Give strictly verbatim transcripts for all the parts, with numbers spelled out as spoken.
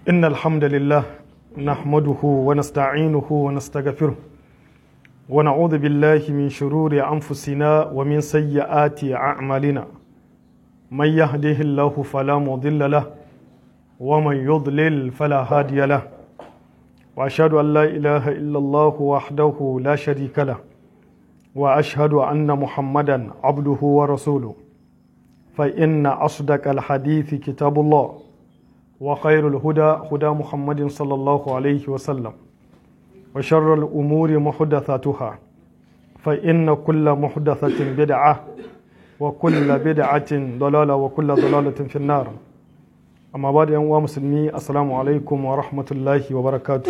إن الحمد لله نحمده ونستعينه ونستغفره ونعوذ بالله من شرور أنفسنا ومن سيئات أعمالنا من يهده الله فلا مضل له ومن يضلل فلا هادي له وأشهد أن لا إله إلا الله وحده لا شريك له وأشهد أن محمدا عبده ورسوله فإن أصدق الحديث كتاب الله وخير الهدى هدى محمد صلى الله عليه وسلم وشر الأمور محدثاتها فإن كل محدثة بدعة وكل بدعة ضلالة وكل ضلالة في النار أما بعد يا مسلمي السلام عليكم ورحمة الله وبركاته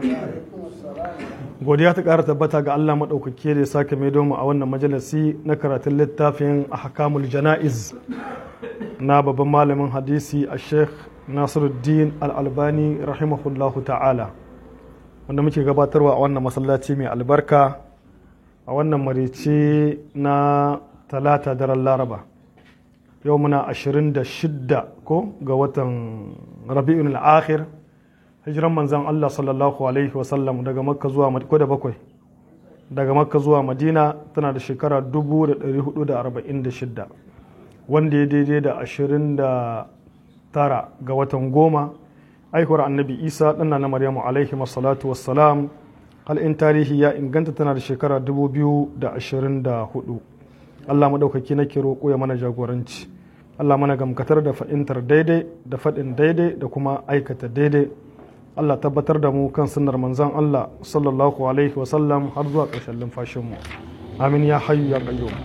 godiya ta ƙara tabbata ga Allah maɗaukaki da ya sake mai domin a wannan majalisi na karatun littafin ahkamul jana'iz na babban malamin hadisi a sheikh Nasiruddin Al-Albani rahimahullahu ta'ala wanda muke gabatarwa a wannan masallaci mai albarka a wannan marici na talata daren laraba yau muna ashirin da shidda ko ga watan rabi'un al-akhir hijiran manzan Allah sallallahu alaihi wasallam daga makka zuwa ko da bakwai daga makka zuwa madina tana da shekara dubu da ɗari hudu da arba'in da shidda wanda ya daidai da ashirin da tara ga watan goma aihuwar annabi isa ɗanna na maryamu alaihi masalatu wassalam halin tarihi ya inganta tana da shekara dubu biyu da ashirin da hudu Allah maɗaukaki nake roƙo ya mana jagoranci Allah mana gamkatar da fa'intar daidai da faɗin daidai da kuma aikata daidai Allah tabbatar da mu kan sunnar manzon Allah sallallahu alaihi wasallam har zuwa ƙarshen lumfashinmu amin ya hayyu ya qayyum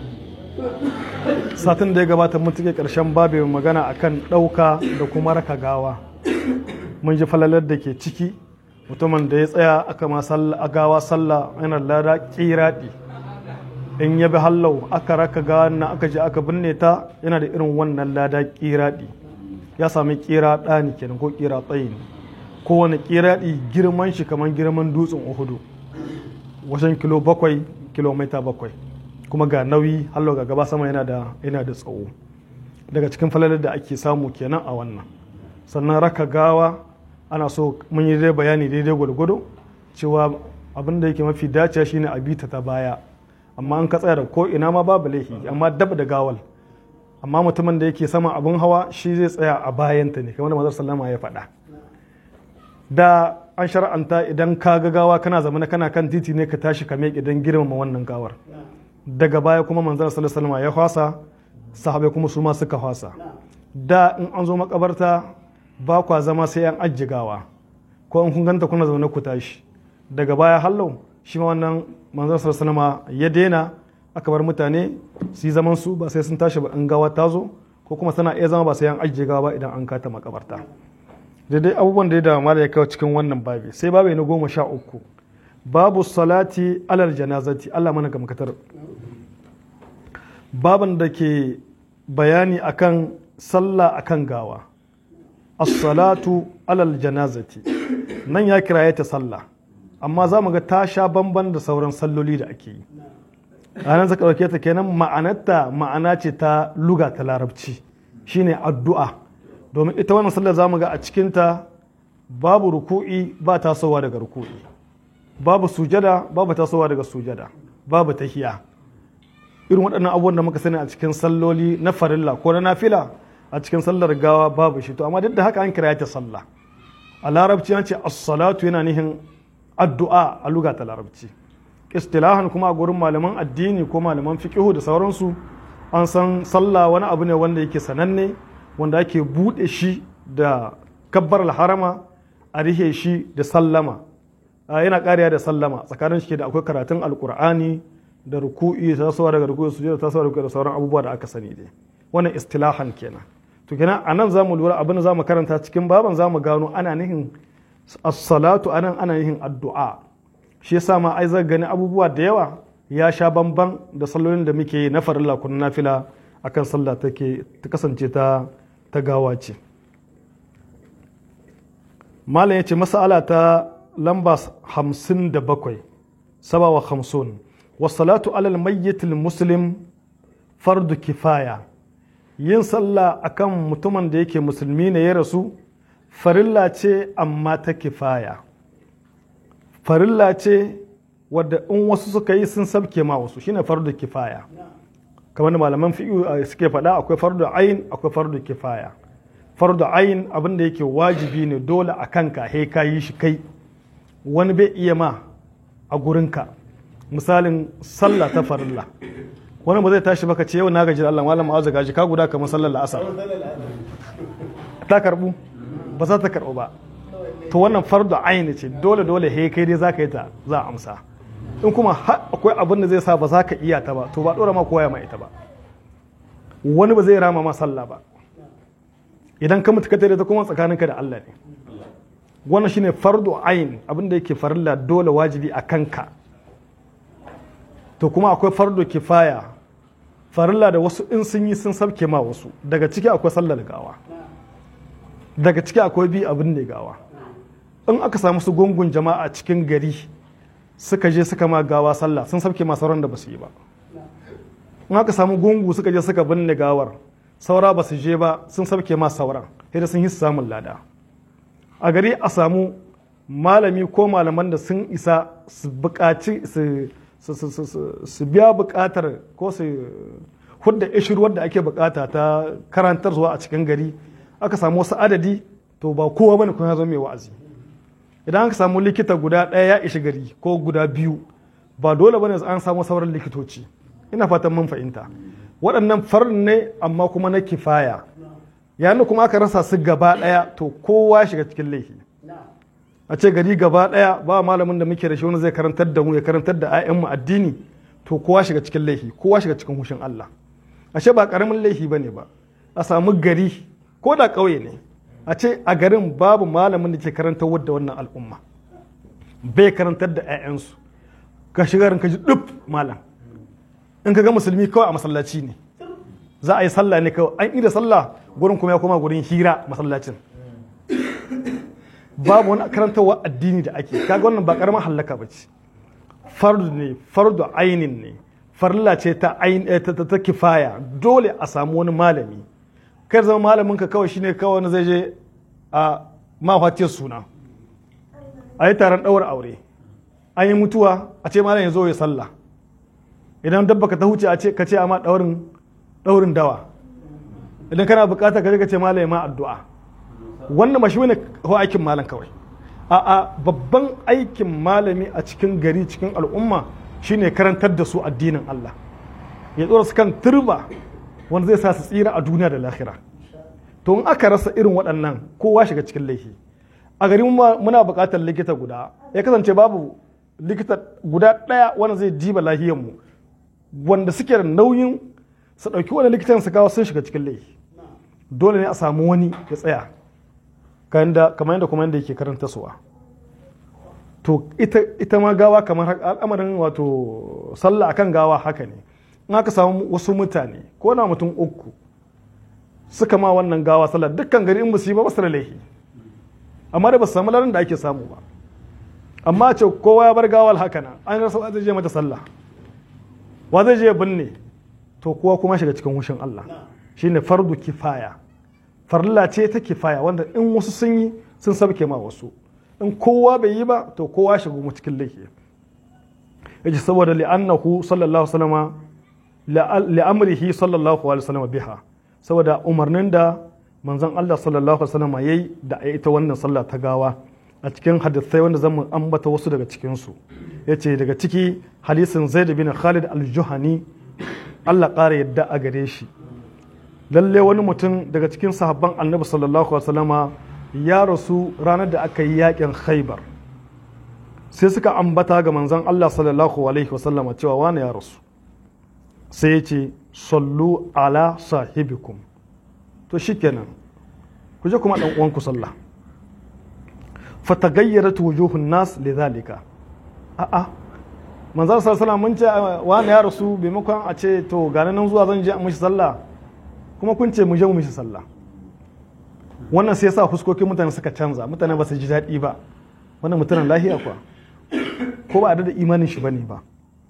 satin da ya gabata mun take ƙarshen babu magana akan ɗauka da kuma raka gawa mun ji falalar da ke ciki mutumin da ya tsaya aka ma a gawa sallah yana lada ƙiraɗi in ya bi hallau aka raka gawa na aka je aka binne ta yana da irin wannan lada ƙiraɗi ya sami ƙira ɗani kenan ko ƙira tsayi ne kowane kiraɗi girman shi kamar girman dutsen uhudu wajen kilo bakwai kilomita bakwai kuma ga nauyi hallo ga gaba sama yana da yana da tsawo daga cikin falalar da ake samu kenan a wannan sannan raka gawa ana so mun yi dai bayani daidai gwargwado cewa abin da yake mafi dacewa shine a bita ta baya amma an ka tsaya da ko ina ma babu laifi amma dab da gawal amma mutumin da yake sama abin hawa shi zai tsaya a bayanta ne kamar da manzon sallama ya faɗa da an shara'anta idan ka ga gawa kana zama kana kan titi ne ka tashi ka miƙe don girmama wannan gawar daga baya kuma manzon sallallahu alaihi ya hwasa sahabai kuma su ma suka hwasa da in an zo makabarta ba kwa zama sai an ajji gawa ko in kun ganta kuna zaune ku tashi daga baya hallau shi ma wannan manzon sallallahu alaihi ya daina aka bar mutane su yi zaman su ba sai sun tashi ba in gawa ta zo ko kuma tana iya zama ba sai an ajji gawa ba idan an kata makabarta daidai abubuwan da ya da mala ya kawo cikin wannan babi sai babi na goma sha uku babu salati alal janazati Allah mana gamkatar baban da ke bayani akan sallah akan gawa as-salatu alal janazati nan ya kiraye ta sallah amma za mu ga ta sha bamban da sauran salloli da ake yi a nan zaka dauke ta kenan ma'anarta ma'ana ce ta luga ta larabci shine addu'a domin ita wannan sallar zamu ga a cikinta babu ruku'i ba tasowa daga ruku'i babu sujada babu tasowa daga sujada babu tahiya irin waɗannan abubuwan da muka sani a cikin salloli na farilla ko na nafila a cikin sallar gawa babu shi to amma duk da haka an kira ta sallah a larabci an ce as-salatu yana nihin addu'a a luga ta larabci istilahan kuma a gurin malaman addini ko malaman fiqhu da sauransu an san sallah wani abu ne wanda yake sananne wanda ake buɗe shi da kabbar harama a rihe shi da sallama yana ƙariya da sallama tsakanin shi da akwai karatun alkur'ani da ruku'i tasowa daga ruku'i sujada tasowa daga da sauran abubuwa da aka sani dai wannan istilahan kenan to kenan anan zamu lura abin da zamu karanta cikin baban zamu gano ana nihin as-salatu anan ana nihin addu'a shi yasa ma ai zaka gani abubuwa da yawa ya sha bamban da sallolin da muke yi na farilla ko na nafila akan sallah take ta kasance ta ta gawa ce malam ya ce masala ta lamba hamsin da bakwai saba wa hamsin wasalatu alal mayyitil muslim fardu kifaya yin sallah akan mutumin da yake musulmi ne ya rasu farilla ce amma ta kifaya, farilla ce wadda in wasu suka yi sun sabke ma wasu, shine fardu kifaya. Kamar da malaman fiqh suke faɗa, akwai fardu ayin akwai fardu kifaya. Fardu ayin abin da yake wajibi ne dole a kanka, he ka yi shi kai, wani bai iya ma a gurinka. Misalin sallah ta farilla, wani ba zai tashi baka ce yau na gaji da Allah malam ma'azu gaji ka guda kamar sallar la'asar, ta karbu ba za ta karbu ba. To wannan fardu ayin ce, dole dole he kai dai za ka yi ta, za a amsa. In kuma akwai abin da zai sa ba za ka iya ta ba, to ba dora ma kowa ya ma ita ba. Wani ba zai rama ma sallah ba, idan ka mutu ka tare ta kuma tsakaninka da Allah ne. Wannan shine fardu ayin, abin da yake farilla dole wajibi a kanka. To kuma akwai fardu kifaya, farilla da wasu in sun yi sun sabke ma wasu. Daga ciki akwai sallar gawa, daga ciki akwai bi abin da gawa. In aka samu su gungun jama'a cikin gari suka je suka ma gawa sallah, sun sabke ma sauran da ba su yi ba. In aka samu gungu suka je suka binne gawar, saura ba su je ba, sun sabke ma sauran, sai da sun yi samun lada. A gari a samu malami ko malaman da sun isa su buƙaci su biya buƙatar ko su hudda ishirwar da ake buƙata ta karantar zuwa a cikin gari, aka samu wasu adadi, to ba kowa bane kuma ya zo mai wa'azi. Idan aka samu likita guda ɗaya ya ishi gari ko guda biyu, ba dole bane an samu sauran likitoci. Ina fatan mun fahimta. Waɗannan farin ne amma kuma na kifaya, yayin kuma aka rasa su gaba ɗaya, to kowa shiga cikin laifi. A ce gari gaba ɗaya ba malamin da muke da shi wani zai karantar da mu ya karantar da 'ya'yanmu addini, to kowa shiga cikin laifi, kowa shiga cikin hushin Allah. Ashe ba ƙaramin laifi bane ba a samu gari ko da ƙauye ne, a ce a garin babu malamin da ke karantar da wannan al'umma, bai karantar da 'ya'yansu. Ka shiga garin ka ji duk malam, in ka ga musulmi kawai a masallaci ne, za a yi sallah ne kawai, an ida sallah gurin kuma ya koma gurin hira masallacin. Babu wani karantarwa addini da ake, kaga wannan ba karamar hallaka ba ce. Fardu ne, fardu ainin ne, farilla ce ta ta kifaya, dole a samu wani malami. Kar zama malamin ka kawai shine kawai wani zai je a mafatiyar suna, a yi taron ɗaura aure, an yi mutuwa a ce malam ya zo ya sallah. Idan dabba ka ta huce a ce ka ce amma ɗaurin ɗaurin dawa, idan kana bukata ka je ka ce malam ya ma addu'a. Wannan mashi ne aikin malam kawai. A'a, babban aikin malami a cikin gari cikin al'umma shine karantar da su addinin Allah, ya tsora su kan turba wanda zai sa su tsira a duniya da lahira. To in aka rasa irin waɗannan, kowa shiga cikin laifi. A gari muna buƙatar likita guda, ya kasance babu likita guda ɗaya wanda zai diba lahiyanmu, wanda suke da nauyin su ɗauki wani likitan su kawo, sun shiga cikin laifi. Dole ne a samu wani ya tsaya kamar yadda kuma yadda yake karanta suwa. To ita, ita ma gawa kamar al'amarin wato sallah akan gawa haka ne. In aka samu wasu mutane ko na mutum uku suka ma wannan gawa sallah, dukkan gari in musu yi ba basu da laifi, amma da ba su samu larin da ake samu ba. Amma ce kowa ya bar gawal haka nan, an rasa wa zai je mata sallah, wa zai je binne, to kowa kuma shiga cikin hushin Allah. Shine fardu kifaya, farilla ce ta kifaya wanda in wasu sun yi sun sabke ma wasu, in kowa bai yi ba to kowa shiga mu cikin laifi. Yace saboda li'annahu sallallahu alaihi wasallam li'amrihi sallallahu alaihi wasallam biha, saboda umarnin da manzon Allah sallallahu alaihi wasallam yayi da ita wannan sallah ta gawa. A cikin hadisai wanda zan ambata wasu daga cikin su, yace daga ciki hadisin Zaid bin Khalid al-Juhani, Allah ƙara yadda a gare shi. Lalle wani mutum daga cikin sahabban Annabi sallallahu alaihi wasallama ya rasu ranar da aka yi yakin Khaibar. Sai suka ambata ga manzon Allah sallallahu alaihi wasallama cewa wani ya rasu. Sai ya ce sallu ala sahibikum, to shikenan ku je kuma dan uwanku sallah. Fatagayyarat wujuhun nas lidhalika. A'a, manzon sallallahu alaihi wasallam mun ce wani ya rasu, maimakon a ce to ga nan zuwa zan je a mishi sallah, kuma kun ce mu je mu mishi sallah. Wannan sai yasa fuskokin mutane suka canza, mutane ba su ji daɗi ba. Wannan mutanen lahiya kuwa ko ba a da imanin shi bane ba.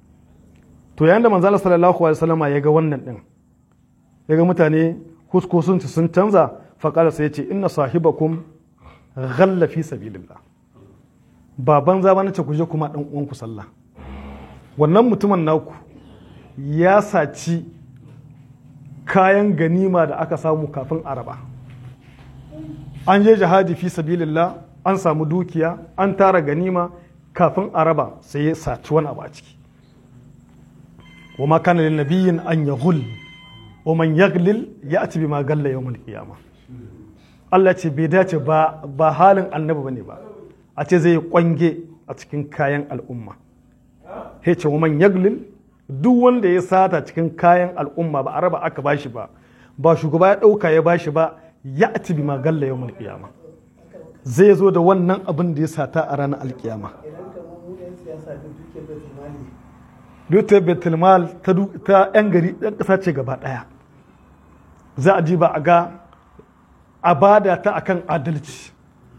To yayin da manzo sallallahu alaihi wasallama ya ga wannan din, ya ga mutane fuskokin sun canza, fa qala sai ya ce inna sahibakum ghalla fi sabilillah ba banza ba nace ku je kuma dan uwanku sallah. Wannan mutumin naku ya saci kayan ganima da aka samu kafin araba, an je jihadi fi sabilillah, an samu dukiya, an tara ganima, kafin araba sai ya saci wani abu a ciki. wa ma kana lin nabiyyin an yaghul wa man yaghlil ya'ti bima galla yawm al-qiyamah. Allah ce bai dace ba ba halin annabi bane ba a ce zai kwange a cikin kayan al'umma. He ce wa man yaglil, duk wanda ya sata cikin kayan al'umma ba a raba aka bashi ba, ba shugaba ya dauka ya bashi ba, ya ati bi magalla yawmul qiyama, zai zo da wannan abin da ya sata a ranar alkiyama. Dukiyar betul mal ta yan gari ɗan ƙasa ce gaba ɗaya, za a ji ba a ga a bada ta akan adalci.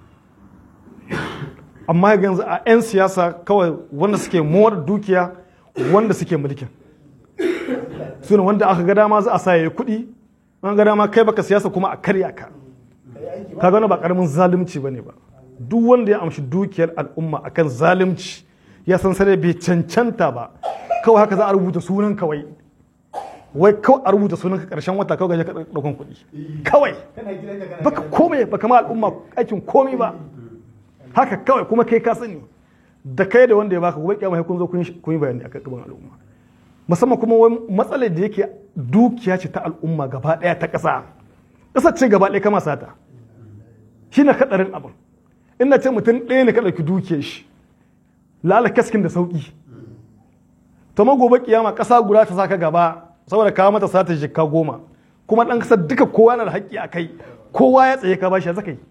Amma yanzu a 'yan siyasa kawai wanda suke mora dukiya, wanda suke mulkin suna wanda aka ga dama za a sa yayi kuɗi, an ga dama kai baka siyasa kuma a karya ka. Ka gano ba karamin zalunci bane ba. Duk wanda ya amshi dukiyar al'umma akan zalunci ya san sai bai cancanta ba, kawai haka za a rubuta sunan kawai wai kawai a rubuta sunan ka karshen wata kawai ga ka daukan kuɗi kawai baka komai baka ma al'umma aikin komai ba, haka kawai kuma kai ka sani da kai da wanda ya baka gobe kiyama kun zo kun yi bayani akan gaban al'umma. Musamman kuma wani matsalar da yake dukiya ce ta al'umma gaba daya ta ƙasa, ƙasar ce gaba daya kama sata, shi na kadarin abin. Ina ce mutum ɗaya ne ka ɗauki dukiyar shi lala kaskin da sauki, to ma gobe kiyama ƙasa guda ta saka gaba saboda kawo mata sata jikka goma, kuma ɗan ƙasar duka kowa na da haƙƙi a kai, kowa ya tsaye ka bashi ya zaka yi.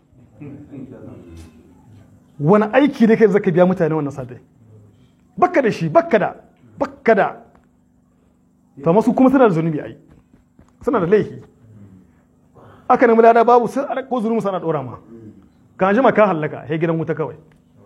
Wani aiki ne kai zaka biya mutane wannan satai? Bakka da shi, bakka da bakka da to masu kuma suna da zunubi ai, suna da laifi. Aka nemi lada babu sai a ko zunubi sana dora ma, kan ji ka hallaka he gidan wuta kawai.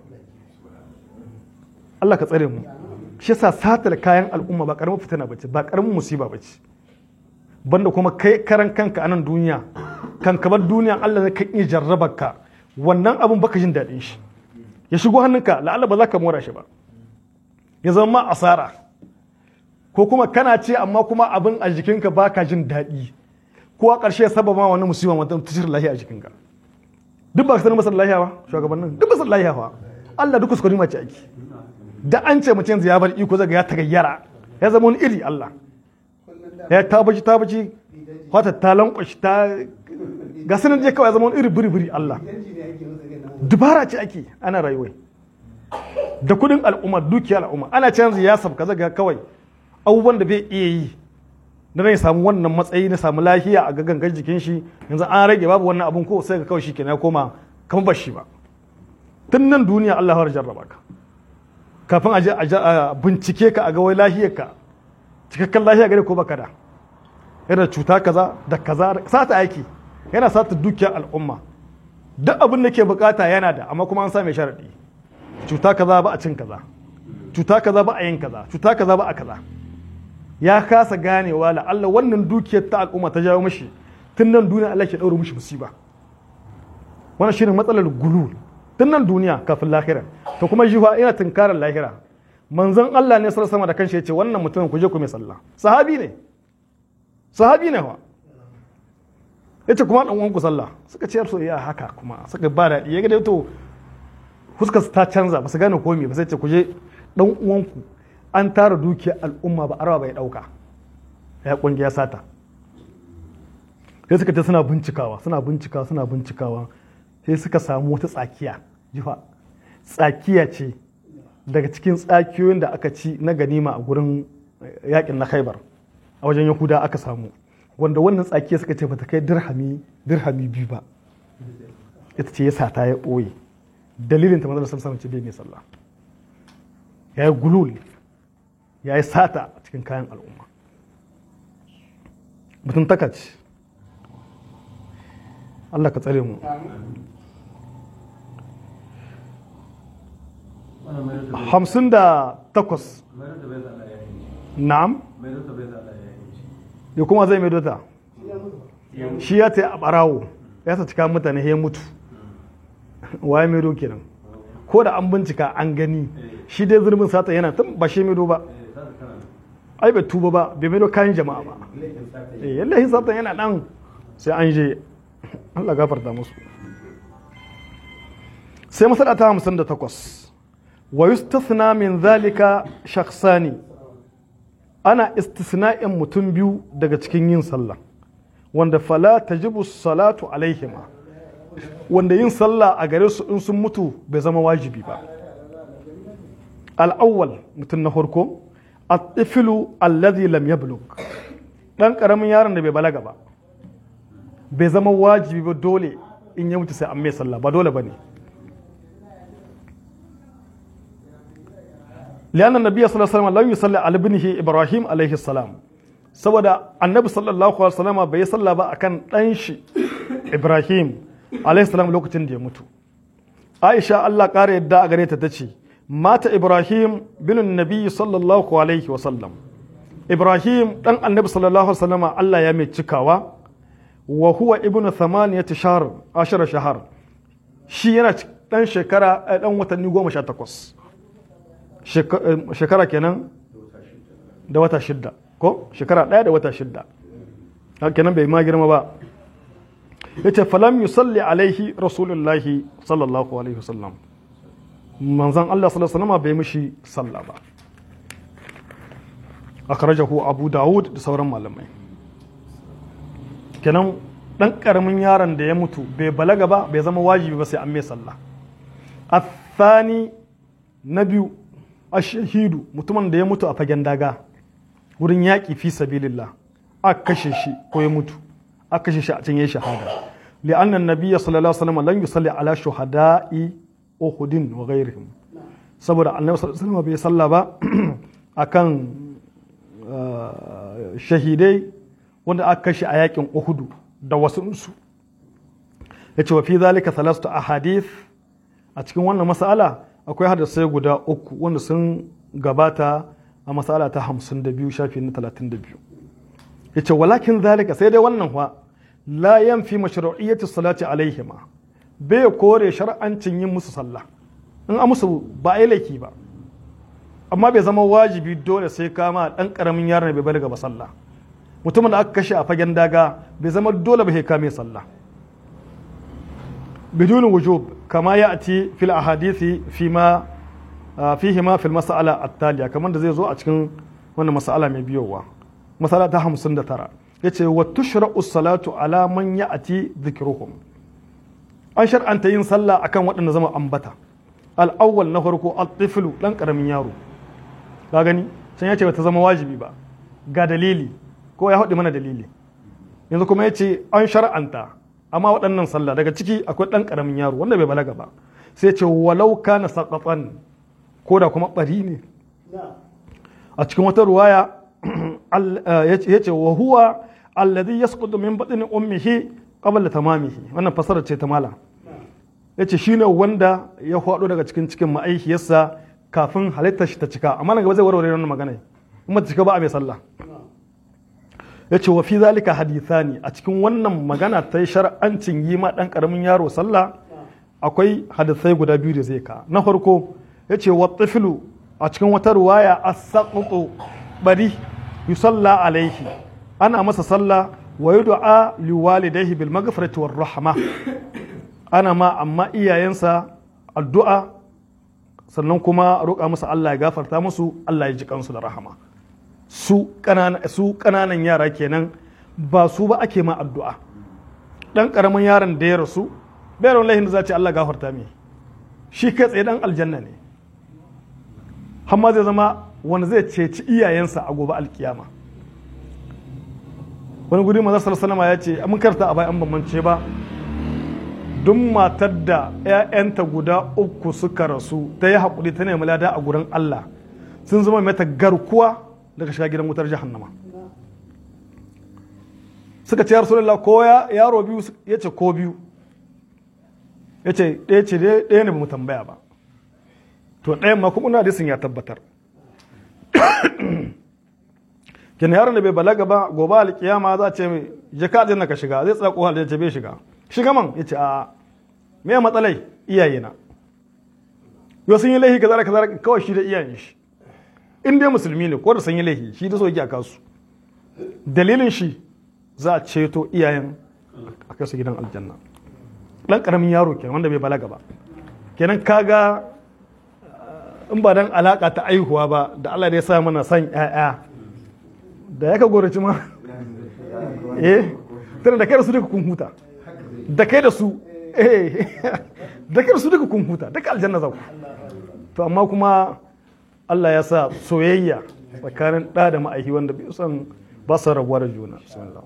Allah ka tsare mu. Shi yasa satar kayan al'umma ba karamin fitina bace, ba karamin musiba bace. Banda kuma kai karan kanka a nan duniya, kan ka bar duniya Allah zai kan iya jarrabar ka, wannan abun baka jin daɗin shi. Ya shigo hannunka la'alla ba za ka mora shi ba, ya zama ma asara, ko kuma kana ce amma kuma abin a jikinka ba ka jin daɗi, ko a ƙarshe sababa ma wani musulman wata tashir lahiya a jikinka. Duk ba ka sanin masar lahiya ba shugabannin, duk masar lahiya ba Allah duk kuskure mace aiki. Da an ce mutum ya bar iko zaga ya tagayyara, ya zama wani iri Allah ya tabaci tabaci wata ta lankwashi ta ga sanin je kawai ya zama wani iri biri biri Allah. Dubara ce ake ana rayuwa da kudin al'umma, dukiyar al'umma ana canza ya sabka zaga kawai abubuwan da bai iya yi da zai samu wannan matsayi na samu lafiya a gangan jikin shi, yanzu an rage babu wannan abun ko sai ga kawai shi kenan ya koma kamar bashi ba. Tun nan duniya Allah ya jarraba ka kafin a bincike ka a ga wai lafiyarka cikakken lafiya gare ko baka da, yana cuta kaza da kaza, sata aiki yana sata dukiyar al'umma. Duk abin da ke bukata yana da, amma kuma an sa mai sharadi, cuta kaza ba a cin kaza, cuta kaza ba a yin kaza, cuta kaza ba a kaza. Ya kasa ganewa la Allah wannan dukiyar ta al'umma ta jawo mishi tun nan duniya Allah ke daura mishi musiba. Wannan shine matsalar gulul tun nan duniya kafin lahira. To kuma jifa ina tunkarar lahira, manzon Allah ne sallallahu alaihi da kanshi ya ce wannan mutumin ku je ku mai sallah, sahabi ne sahabi ne wa ya ce kuma ɗan uwanku sallah, suka ce yarsu ya haka kuma suka ba daɗi, ya ga to fuskar ta canza ba su gane komi ba, sai ce ku je ɗan uwanku an tara dukiyar al'umma ba arawa bai ɗauka ya ƙungiya sata. Sai suka ce suna bincikawa suna bincikawa suna bincikawa sai suka samu wata tsakiya, jifa tsakiya ce daga cikin tsakiyoyin da aka ci na ganima a gurin yakin na Khaibar a wajen Yahuda aka samu, wanda wannan tsakiya suka ce bata kai dirhami dirhami biyu ba, ita ce ya sata ya ɓoye. Dalilin ta manzon sallallahu alaihi wasallam ce bai mai sallah, ya yi gulul, ya yi sata a cikin kayan al'umma. Mutum takaci Allah ka tsare mu. hamsin da takwas na'am ya kuma zai mai dota shi ya ta a barawo ya sa cika mutane ya mutu waye maido kenan ko da an bincika an gani shi dai zurbin sata yana tun ba shi maido ba ai bai tuba ba bai maido kayan jama'a ba eh yallahi sata yana dan sai an je Allah gafarta musu sai masala ta hamsin da takwas wa yustathna min zalika shakhsani ana istisna'in mutum biyu daga cikin yin sallah wanda fala tajibu salatu alaihima wanda yin sallah a gare su in sun mutu bai zama wajibi ba al'awwal mutum na farko at-tiflu alladhi lam yablugh dan karamin yaron da bai balaga ba bai zama wajibi ba dole in ya mutu sai an mai sallah ba dole bane lian annabi sallallahu alaihi wasallam lam yusalli ala ibnihi ibrahim alaihi salam saboda annabi sallallahu alaihi wasallam bai salla ba akan dan shi ibrahim alaihi salam lokacin da ya mutu aisha Allah kare yadda a gare ta tace mata ibrahim bin annabi sallallahu alaihi wasallam ibrahim dan annabi sallallahu alaihi wasallam Allah ya mai cikawa wa huwa ibnu thamaniyati shahr ashara shahar shi yana dan shekara dan watanni goma sha takwas shekara kenan da wata shidda ko shekara ɗaya da wata shidda kenan bai ma girma ba yace falam yusalli alaihi rasulullahi sallallahu alaihi wasallam manzon Allah sallallahu alaihi wasallam bai mishi sallah ba akhrajahu abu daud da sauran malamai kenan dan karamin yaron da ya mutu bai balaga ba bai zama wajibi ba sai an mai sallah athani na biyu ashahidu mutumin da ya mutu a fagen daga wurin yaƙi fi sabilillah aka kashe shi ko ya mutu aka kashe shi a can yayin shahada li'anna an-nabiyya sallallahu alaihi wasallam lan yusalli ala shuhada'i uhudin wa ghayrihim saboda annabi sallallahu alaihi wasallam bai salla ba akan shahidai wanda aka kashe a yaƙin uhudu da wasu su yace wa fi zalika thalathatu ahadith a cikin wannan mas'ala akwai hadisai guda uku wanda sun gabata a masala ta hamsin da biyu shafi na talatin da biyu ya ce walakin zalika sai dai wannan fa la yanfi mashru'iyyati salati alaihima bai kore shar'ancin yin musu sallah in a musu ba a yi laifi ba amma bai zama wajibi dole sai kama dan karamin yaron bai balaga ba sallah mutumin da aka kashe a fagen daga bai zama dole ba sai kame sallah بدون وجوب كما يأتي في الأحاديث فيما فيهما في المسألة التالية كمان زي زو أتكلم وانا مسألة مبيوة مسألة تهم سند ترى يتي وتشرع الصلاة على من يأتي ذكرهم أنشر أنت ينصلى أكم وقت النظام أنبتا الأول نفرق الطفل لن كرم يارو gani can yace bata zama wajibi ba ga dalili ko ya haɗu mana dalili yanzu kuma yace an shar'anta amma waɗannan sallah daga ciki akwai ɗan ƙaramin yaro wanda bai balaga ba sai ce walau kana saqatan ko da kuma ɓari ne a cikin wata ruwaya ya ce wa huwa alladhi yasqutu min batni ummihi qabla tamamihi wannan fasara ce ta mala ya ce shine wanda ya faɗo daga cikin cikin ma'aikiyarsa kafin halittar shi ta cika amma nan gaba zai warware wannan magana in ta cika ba a mai sallah ya ce wa fi zalika hadithani a cikin wannan magana ta yi shar'ancin yi ma ɗan ƙaramin yaro sallah akwai hadisai guda biyu da zai ka na farko ya ce wa tafilu a cikin wata ruwaya as-saqtu bari yusalla alaihi ana masa sallah wa yud'a liwalidayhi bil maghfirati war rahma ana ma amma iyayensa addu'a sannan kuma roƙa musu Allah ya gafarta musu Allah ya ji kansu da rahama su ƙananan yara kenan ba su ba ake ma addu'a ɗan ƙaramin yaron da ya rasu bayan lahin da za ce Allah gafarta mai shi kai tsaye ɗan aljanna ne hamma zai zama wanda zai ceci iyayensa a gobe alkiyama wani guri maza sallallahu ya ce mun karta a bayan bambance ba duk matar da 'ya'yanta guda uku suka rasu ta yi haƙuri ta nemi lada a gurin Allah sun zama mata garkuwa daga shiga gidan wutar jahannama suka ce ya rasulullah ko yaro biyu ya ce ko biyu ya ce ɗaya ce ɗaya ne ba mu tambaya ba to ɗayan ma kuma hadisin ya tabbatar kenan yaron da bai balaga ba gobe alkiyama za a ce mai jaka aljanna ka shiga zai tsaya ko aljanna bai shiga shiga man ya ce a me matsalai iyayena yau sun yi laihi kaza kaza kawai shi da iyayen shi in dai musulmi ne ko da sun yi laihi shi da so yake a kasu dalilin shi za a ceto iyayen a kai su gidan aljanna dan karamin yaro kenan wanda bai balaga ba kenan kaga in ba dan alaka ta aihuwa ba da Allah da ya sa mana san ƴaƴa da ya ka goraci ma eh tana da kai da su duka kun huta da kai da su eh da kai da su duka kun huta duka aljanna za ku to amma kuma Allah ya sa soyayya tsakanin ɗa da ma'aihi wanda bai san ba su rabuwa da juna bismillah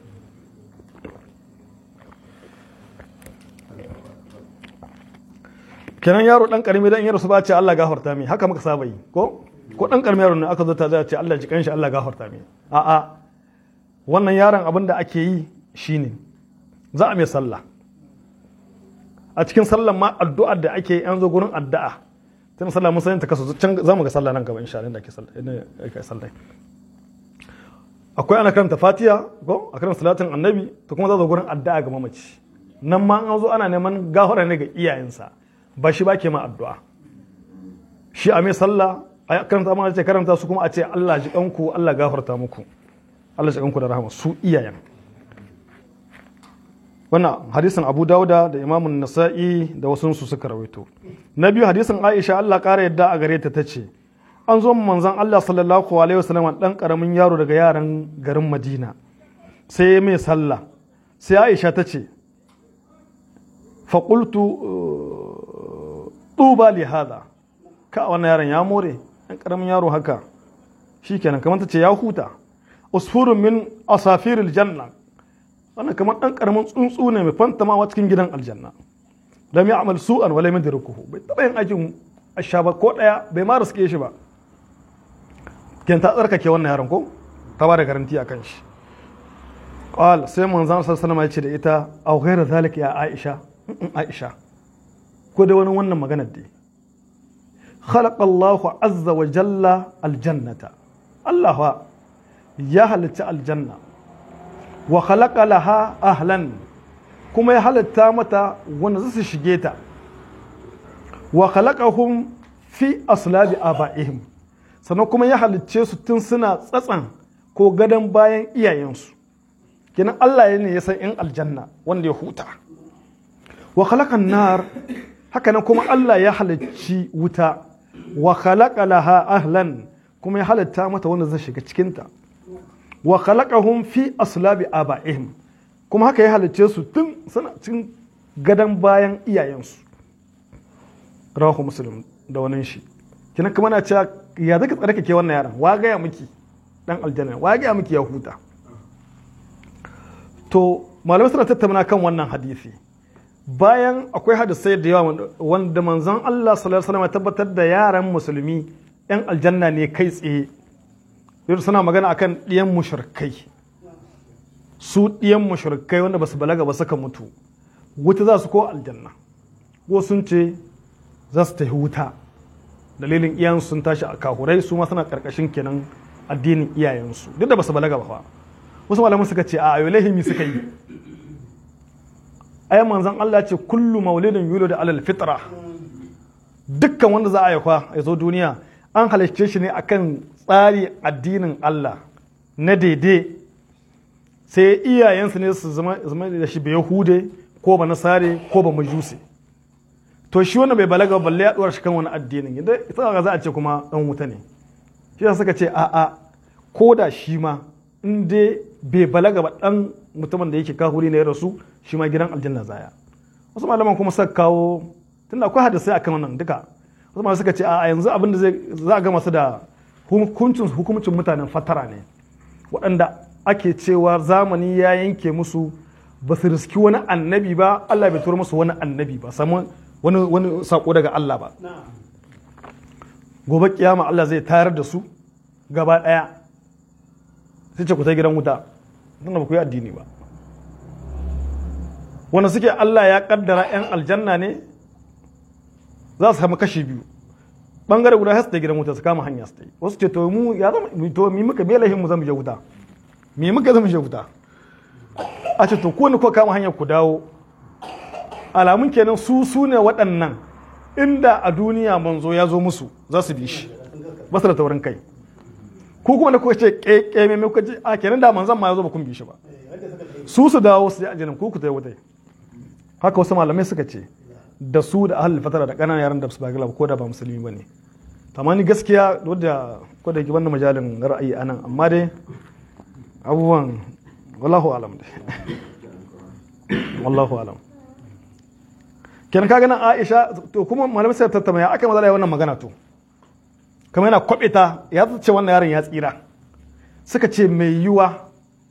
kenan yaro dan karami dan yaro su ba ce Allah gafarta mai haka muka saba yi ko ko dan karami yaro ne aka zo ta zai ce Allah ji kanshi Allah gafarta mai a a wannan yaron abin da ake yi shine za a mai sallah a cikin sallan ma addu'ar da ake yan zo gurin addu'a tun sallah mun san ta kasu can za mu ga sallah nan gaba insha Allah da ake sallah idan ake sallah akwai ana karanta Fatiha ko a karanta salatin annabi to kuma za zo gurin addu'a ga mamaci nan ma an zo ana neman gafara ne ga iyayensa ba shi ba ke ma addu'a shi a mai sallah a karanta amma ce karanta su kuma a ce Allah ji kanku Allah gafarta muku Allah ji kanku da rahama su iyayen wannan hadisin Abu Dawuda da Imam Nasa'i da wasu su suka rawaito na biyu hadisin Aisha Allah ƙara yadda a gare ta tace an zo manzon Allah sallallahu alaihi wasallam dan karamin yaro daga yaran garin Madina sai mai sallah sai Aisha tace fa qultu tuba li hada ka wannan yaron ya more dan karamin yaro haka shikenan kamar tace ya huta usfurun min asafiril janna wannan kamar dan karamin tsuntsu ne mai fantamawa cikin gidan aljanna lam ya'mal su'an wa lam yadrukuhu bai taba yin aikin ashaba ko daya bai ma riske shi ba ken ta tsarkake wannan yaron ko ta ba da garanti akan shi qal sai manzon sallallahu alaihi wasallam ya ce da ita aw ghayra zalika ya aisha aisha ko da wani wannan maganar dai khalaqa Allahu azza wa jalla aljannata Allah ya halitta aljanna wa khalaqa laha ahlan kuma ya halitta mata wanda su shige ta wa khalaqahum fi aslabi abaihim sannan kuma ya halicce su tun suna tsatsan ko gadon bayan iyayensu kenan Allah ne ya san in aljanna wanda ya huta wa khalaqan nar haka nan kuma Allah ya halicci wuta wa khalaqa laha ahlan kuma ya halitta mata wanda zai shiga cikinta wa khalaqahum fi aslabi abaihim kuma haka ya halicce su tun suna cikin gadan bayan iyayensu rawahu muslim da wannan shi kina kuma na cewa ya zaka tsarkake ke wannan yaran wa ga ya miki dan aljanna wa ga ya miki ya huta to malamai suna tattauna kan wannan hadisi bayan akwai hadisai da yawa wanda manzon Allah sallallahu alaihi wasallam ya tabbatar da yaran musulmi yan aljanna ne kai tsaye yau suna magana akan ɗiyan mushrikai su ɗiyan mushrikai wanda basu balaga ba suka mutu wuta za su ko aljanna ko sun ce za su tafi wuta dalilin iyayensu sun tashi a kahurai su ma suna karkashin kenan addinin iyayensu duk da basu balaga ba fa wasu malaman suka ce a ayo lahimi suka yi ai manzon Allah ce kullu maulidin yuladu alal fitra dukkan wanda za a haifa ya zo duniya an halarce shi ne akan tsari addinin Allah na daidai sai iyayensu ne su zama da shi bai yahude ko ba nasare ko ba majusi to shi wanda bai balaga balle ya dora shi kan wani addinin idan ita ga za a ce kuma dan wuta ne shi ya suka ce a a ko da shi ma in dai bai balaga ba dan mutumin da yake kahuri ne ya rasu shi ma gidan aljanna zaya wasu malaman kuma suka kawo tunda akwai hadisai akan wannan duka wasu malaman suka ce a yanzu abin da zai za a ga masu da hukuncin hukuncin mutanen fatara ne waɗanda ake cewa zamani ya yanke musu ba su riski wani annabi ba Allah bai tura musu wani annabi ba samu wani wani sako daga Allah ba gobe kiyama Allah zai tayar da su gaba daya sai ce ku ta gidan wuta tunda ba ku yi addini ba wanda suke Allah ya kaddara yan aljanna ne za su samu kashi biyu bangare guda har su ta gidan wuta su kama hanya su ta yi wasu ce to mu ya zama to mi muka belahin mu zama je wuta mi muka zama je wuta a ce to ko ni ko kama hanyar ku dawo alamun kenan su su ne waɗannan inda a duniya manzo ya zo musu za su bi shi ba su da taurin kai ko kuma da kuka ce keme mai kuka ce a kenan da manzon ma ya zo ba kun bi shi ba su su dawo su je aljanna ku ku tayi wutai haka wasu malamai suka ce da su da ahlul fatara da ƙananan yaran da su ba ko da ba musulmi bane amma ni gaskiya wadda ko da ke wannan majalin ra'ayi anan amma dai abubuwan wallahu alam dai wallahu alam kenan ka ganin Aisha to kuma malamai sai tattauna ya aka maza da wannan magana to kamar yana kwabe ta ya ce wannan yaron ya tsira suka ce mai yiwa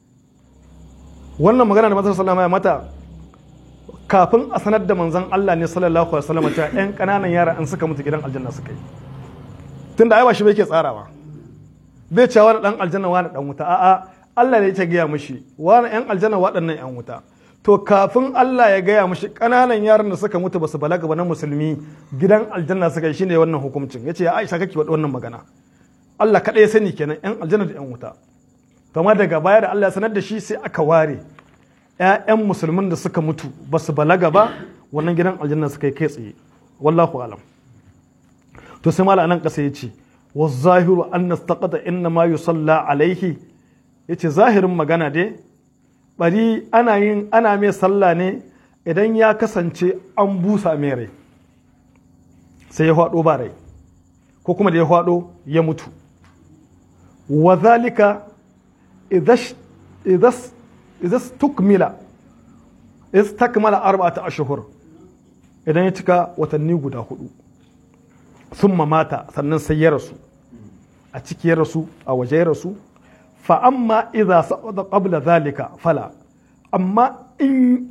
wannan magana da manzon sallallahu alaihi mata kafin a sanar da manzon Allah ne sallallahu alaihi wasallam ta ƴan kananan yara an suka mutu gidan aljanna suka yi tunda ai ba shi bai ke tsarawa bai ce wani dan aljanna wani dan wuta a'a Allah ne ya gaya mishi wani ƴan aljanna waɗannan ƴan wuta to kafin Allah ya gaya mishi kananan yaran da suka mutu basu balaga ba na musulmi gidan aljanna suka yi shine wannan hukuncin yace ya Aisha kake wada wannan magana Allah kadai ya sani kenan ƴan aljanna da ƴan wuta kuma daga baya da Allah ya sanar da shi sai aka ware ƴaƴan musulmin da suka mutu basu balaga ba wannan gidan aljanna suka yi kai tsaye wallahu alam to sai mala nan kasa yace wa zahiru anna istaqata inna ma yusalla alaihi yace zahirin magana dai bari ana yin ana mai sallah ne idan ya kasance an busa mai rai sai ya hwado ba rai ko kuma da ya hwado ya mutu wa zalika idash idas idas tukmila istakmala arba'ata ashhur idan ya cika watanni guda hudu summa mata sannan sai ya rasu a ciki ya rasu a waje ya rasu fa amma idza sa'ada qabla zalika fala amma in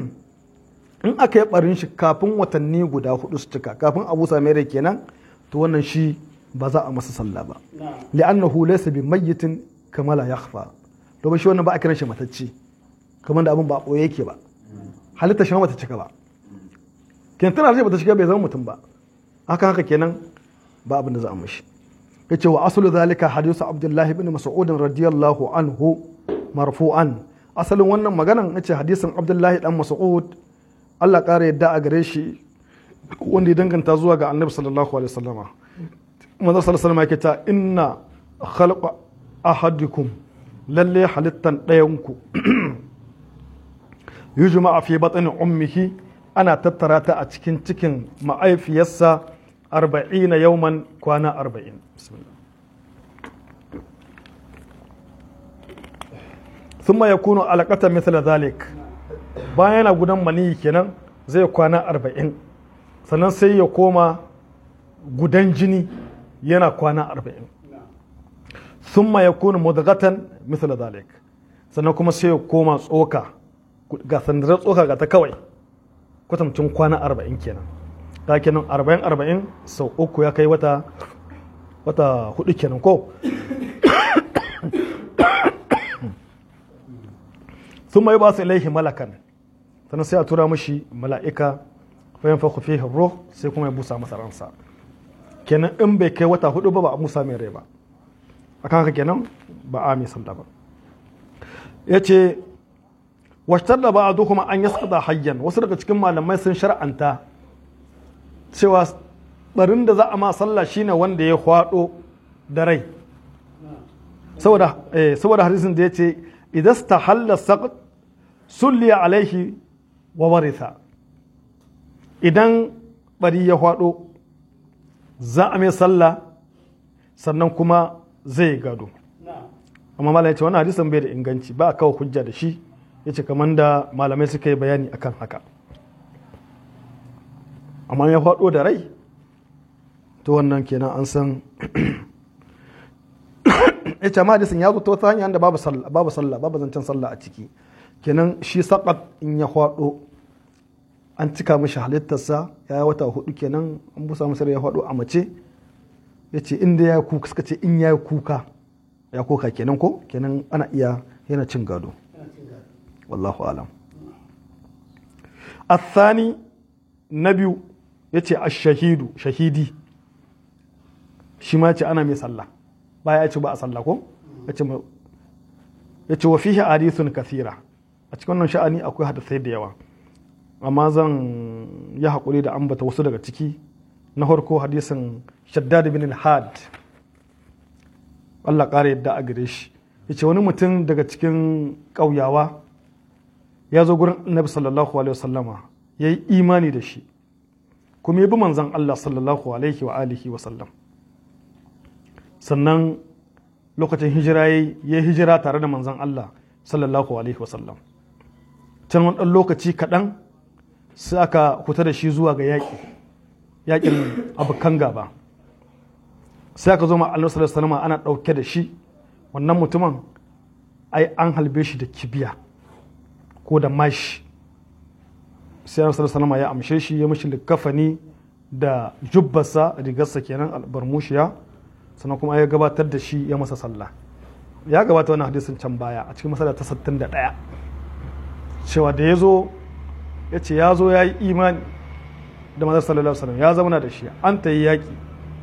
in aka yi barin shi kafin watanni guda hudu su cika kafin abu same rai kenan to wannan shi ba za a masa sallah ba li'annahu laysa bi mayyitin kama la yakhfa domin shi wannan ba a kiran shi matacce kamar da abin ba boye yake ba halitta shi ma bata cika ba kenan tana ce bata shiga bai zama mutum ba haka haka kenan ba abin da za a mishi yace wa aslu zalika hadithu abdullah ibn mas'ud radiyallahu anhu marfu'an asalin wannan maganan yace hadisin abdullahi dan mas'ud Allah kare yadda a gare shi wanda ya danganta zuwa ga annabi sallallahu alaihi wasallama manzo sallallahu alaihi wasallama yake ta inna khalqa ahadikum lalle halittan dayanku yujma'a fi batni ummihi ana tattara ta a cikin cikin ma'aifiyarsa arba'ina yawman kwana arba'in bismillah thumma yakunu alaqatan mithla dhalik bayan yana gudan maniyi kenan zai kwana arba'in sannan sai ya koma gudan jini yana kwana arba'in thumma yakunu mudghatan mithla dhalik sannan kuma sai ya koma tsoka ga sandarar tsoka ga ta kawai kwatamcin kwana arba'in kenan ta kenan arba'in arba'in sau uku ya kai wata wata hudu kenan ko sun mai ba su ilaihi malakan sannan sai a tura mashi mala'ika fayan fa fihi ruh sai kuma ya busa masa ransa kenan in bai kai wata hudu ba ba a musa mai rai ba akan haka kenan ba a mai sanda ba yace washtar da ba a kuma an yasqada hayyan wasu daga cikin malamai sun shar'anta cewa barin da za a ma sallah shine wanda ya hwado da rai saboda eh saboda hadisin da yace idan stahalla saqt sulli alaihi wa waritha idan bari ya hwado za a mai sallah sannan kuma zai gado amma malamai ce wannan hadisin bai da inganci ba a kawo hujja da shi yace kamar da malamai suka yi bayani akan haka amma ya faɗo da rai to wannan kenan an san yace amma hadisin ya zo ta wata hanya da babu sallah babu sallah babu zancen sallah a ciki kenan shi saqat in ya faɗo an cika mishi halittarsa ya yi wata hudu kenan an busa masa ya faɗo a mace yace inda ya kuka suka ce in ya kuka ya kuka kenan ko kenan ana iya yana cin gado wallahu alam الثاني نبي yace ash-shahidu shahidi shi ma yace ana mai sallah baya yace ba a sallah ko yace yace wa fihi hadithun kathira a cikin wannan sha'ani akwai hadisai da yawa amma zan yi haƙuri da ambata wasu daga ciki. Na farko hadisin Shaddad bin al-Had, Allah ƙara yadda a gare shi, yace wani mutum daga cikin ƙauyawa ya zo gurin Annabi sallallahu alaihi wasallama, yayi imani da shi kuma ya bi manzon Allah sallallahu alaihi wa alihi wa sallam. Sannan lokacin hijira yayi ya hijira tare da manzon Allah sallallahu alaihi wa sallam. Can wani ɗan lokaci kaɗan sai aka fita da shi zuwa ga yaƙi, yaƙin abokan gaba. Sai aka zo ma Allah sallallahu alaihi wa sallam ana ɗauke da shi, wannan mutumin ai an halbe shi da kibiya ko da mashi. Sai Allah sallallahu alaihi wa sallam ya amshe shi, ya mishi likafani da jubbarsa, rigarsa kenan albarmushiya, sannan kuma ya gabatar da shi ya masa sallah. Ya gabata wannan hadisin can baya a cikin masala ta sittin da ɗaya, cewa da ya zo ya ce ya zo ya yi imani da manzon sallallahu alaihi wasallam, ya zama da shi, an ta yi yaƙi.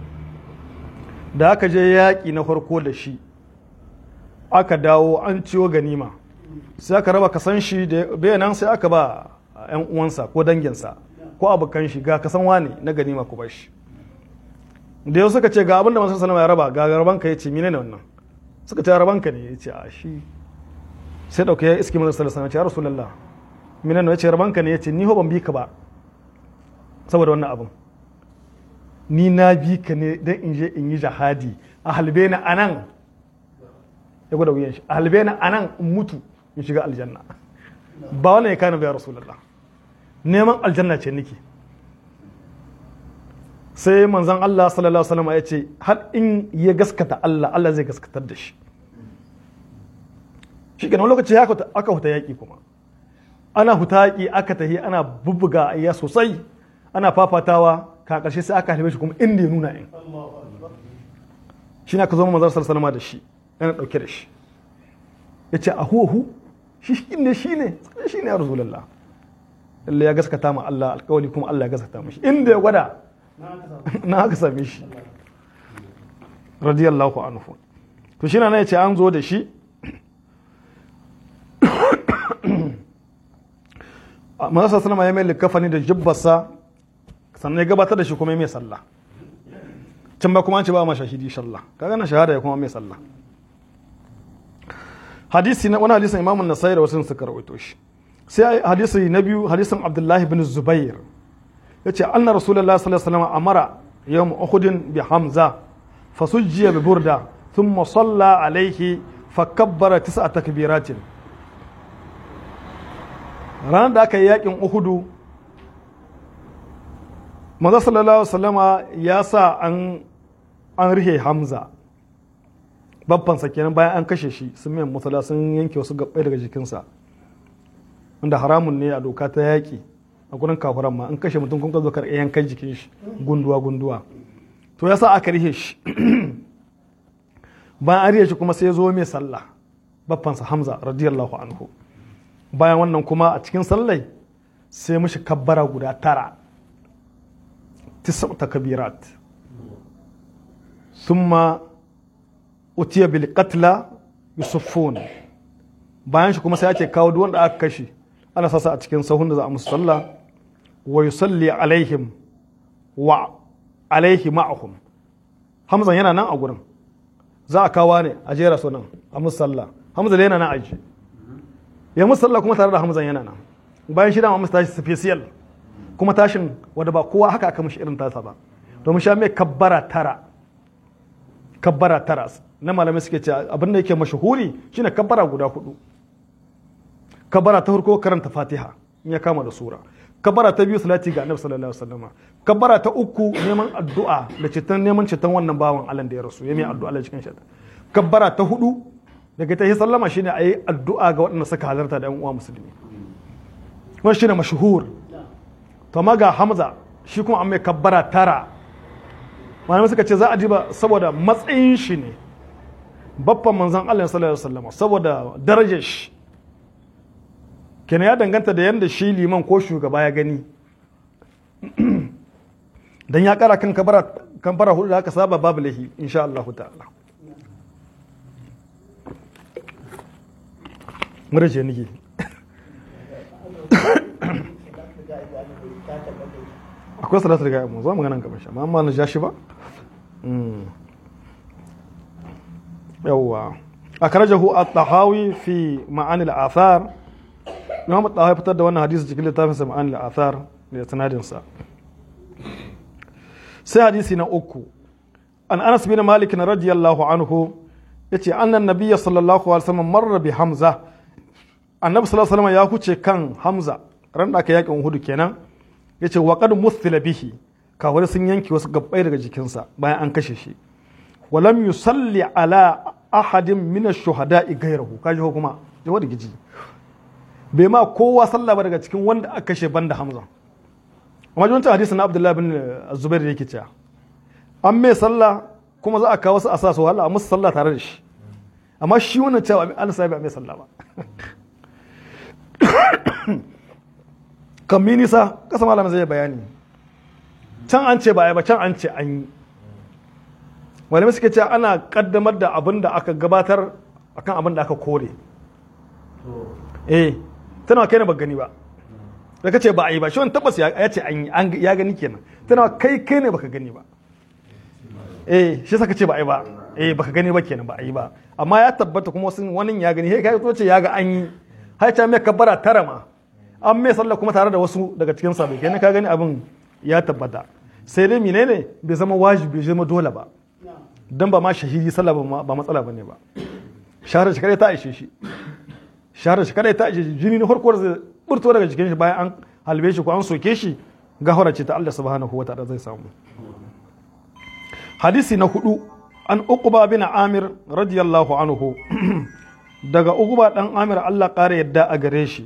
Da aka je yaƙi na farko da shi, aka dawo an ciwo ganima, sai aka raba kasan shi da bayanan, sai aka ba 'yan uwansa ko danginsa ko abokan shi, ga kasan wane na ganima ku bar shi. Da yau suka ce ga abin da manzon sallallahu alaihi wasallam ya raba, ga rabanka, ya ce mine ne wannan? Suka ce rabanka ne, ya ce a shi. Sai dauke ya iski manzon sallallahu alaihi wasallam, ya ce ya rasulullah mine ne? Ya ce rabanka ne. Ya ce ni ho ban bi ka ba saboda wannan abin, ni na bi ka ne don in je in yi jihadi, a halbe na anan, ya gwada wuyan shi, a halbe na anan in mutu in shiga aljanna, ba wannan ya kana biya rasulullah, neman aljanna ce niki. Sai manzon Allah sallallahu alaihi wasallam ya ce har in ya gaskata Allah, Allah zai gaskatar da shi. Shi kenan lokaci aka huta yaƙi, kuma ana huta yaƙi, aka tahi ana bubbuga ayya sosai, ana fafatawa, ka ƙarshe sai aka halbe shi kuma inda ya nuna in shi ne aka zo manzon sallallahu alaihi wasallam da shi, yana ɗauke da shi, ya ce a huhu shi ne shi ne shi ne ya rasulullah, lalle ya gaskata ma Allah alƙawari, kuma Allah ya gaskata mishi inda ya gwada na haka same shi radiyallahu anhu. To shi na ya ce an zo da shi, manzon sallallahu ya mai likafani da jibbarsa, sannan ya gabatar da shi kuma ya mai sallah. Can ba kuma an ce ba ma shahidi sallah, kaga na shahada ya kuma mai sallah. Hadisi na wani hadisin Imam An-Nasa'i da wasu suka rawaito shi. Sai hadisi na biyu, hadisin Abdullah ibn Zubair, yace anna Rasulullah sallallahu alaihi wasallam amara yawm Uhud bi Hamza fasujjiya bi burda thumma salla alaihi fakabbara tis'a takbiratin. Ranar da aka yi yakin Uhudu, manzo sallallahu alaihi wasallama ya sa an an rihe Hamza, babbansa kenan, bayan an kashe shi sun mai musala, sun yanke wasu gabbai daga jikinsa, wanda haramun ne a doka ta yaƙi a gurin kafuran ma, an kashe mutum kun ka zo karɓe yankan jikin shi gunduwa gunduwa. To ya sa aka rihe shi, bayan an rihe shi kuma sai ya zo mai sallah, babbansa Hamza radiyallahu anhu. Bayan wannan kuma a cikin sallai sai mishi kabbara guda tara, tis'a takbirat, thumma utiya bil qatla yusuffun. Bayan shi kuma sai ake kawo duk wanda aka kashe, ana sasa a cikin sahun da za a musu sallah, wa yusalli alaihim wa alaihi ma'ahum. Hamza yana nan a gurin, za a kawo ne a jera su nan a musu sallah, Hamza da yana nan aji, ya musu sallah kuma tare da Hamza yana nan. Bayan shi da musu tashi special, kuma tashin wanda ba kowa haka aka mishi irin tasa ba, domin sha mai kabbara tara, kabbara tara na malamai suke ce abin da yake mashahuri shine kabbara guda hudu. Kabbara ta farko karanta Fatiha in ya kama da sura, kabbara ta biyu salati ga Annabi sallallahu alaihi wasallam, kabbara ta uku neman addu'a da citan neman citan wannan bawan Allah da ya rasu, ya mai addu'a Allah cikin shi. Kabbara ta hudu daga ta yi sallama shine ayi addu'a ga waɗanda suka halarta da ƴan uwa musulmi, wannan shine mashhur. To amma ga Hamza shi kuma an mai kabbara tara, malamai suka ce za a diba saboda matsayin shi ne, babban manzon Allah sallallahu alaihi wasallam, saboda darajar shi kenan ya danganta da yanda shi liman ko shugaba ya gani. Dan ya kara kan kabara kan fara hudu da aka saba babu lahi insha Allah ta'ala. Muraje niki akwai salatul gaib mu za mu ganin gaban shi amma amma na ja shi ba yawwa akhrajahu at-tahawi fi ma'ani al-athar Imam at-tahawi fitar da wannan hadisi cikin littafin sa ma'ani al-athar da sanadin sa sai hadisi na uku an Anas bin Malik radiyallahu anhu yace annan nabiyyi sallallahu alaihi wasallam marra bi Hamza annabi sallallahu alaihi wasallam ya kuce kan Hamza ran da aka yakin Uhud kenan yace wa qad muthila bihi kawai sun yanke wasu gabbai daga jikinsa bayan an kashe shi walam yusalli ala ahadin min ash-shuhada'i ghayrahu kaji ko kuma jawa da giji bai ma kowa sallah ba daga cikin wanda aka kashe banda Hamza amma wancan hadisi na Abdullah bin Zubair yake cewa an mai sallah kuma za a kawo su asasu wallahi a musu sallah tare da shi amma shi wannan cewa an sai ba mai sallah ba kan minisa kasa malam zai bayani can an ce ba ba can an ce an yi wani suke ce ana kaddamar da abin da aka gabatar akan abin da aka kore eh tana kai ne ba gani ba da kace ba a yi ba shi wani tabbas ya ce an yi ya gani kenan tana kai kai ne baka gani ba eh shi saka ce ba a yi ba eh baka gani ba kenan ba a yi ba amma ya tabbata kuma wasu wani ya gani sai kai to ce ya ga an yi har ta mai kabbara tara ma an mai sallah kuma tare da wasu daga cikin sahabbai kenan ka gani abin ya tabbata sai dai menene bai zama wajibi bai zama dole ba dan ba ma shahidi sallah ba matsala bane ba shahara shi kadai ta ishe shi shahara shi kadai ta ishe shi jini na farko zai burto daga jikin shi bayan an halbe shi ko an soke shi gahara ce ta Allah subhanahu wa ta'ala zai samu hadisi na hudu an uqba bin amir radiyallahu anhu daga uqba dan amir Allah kare yadda a gare shi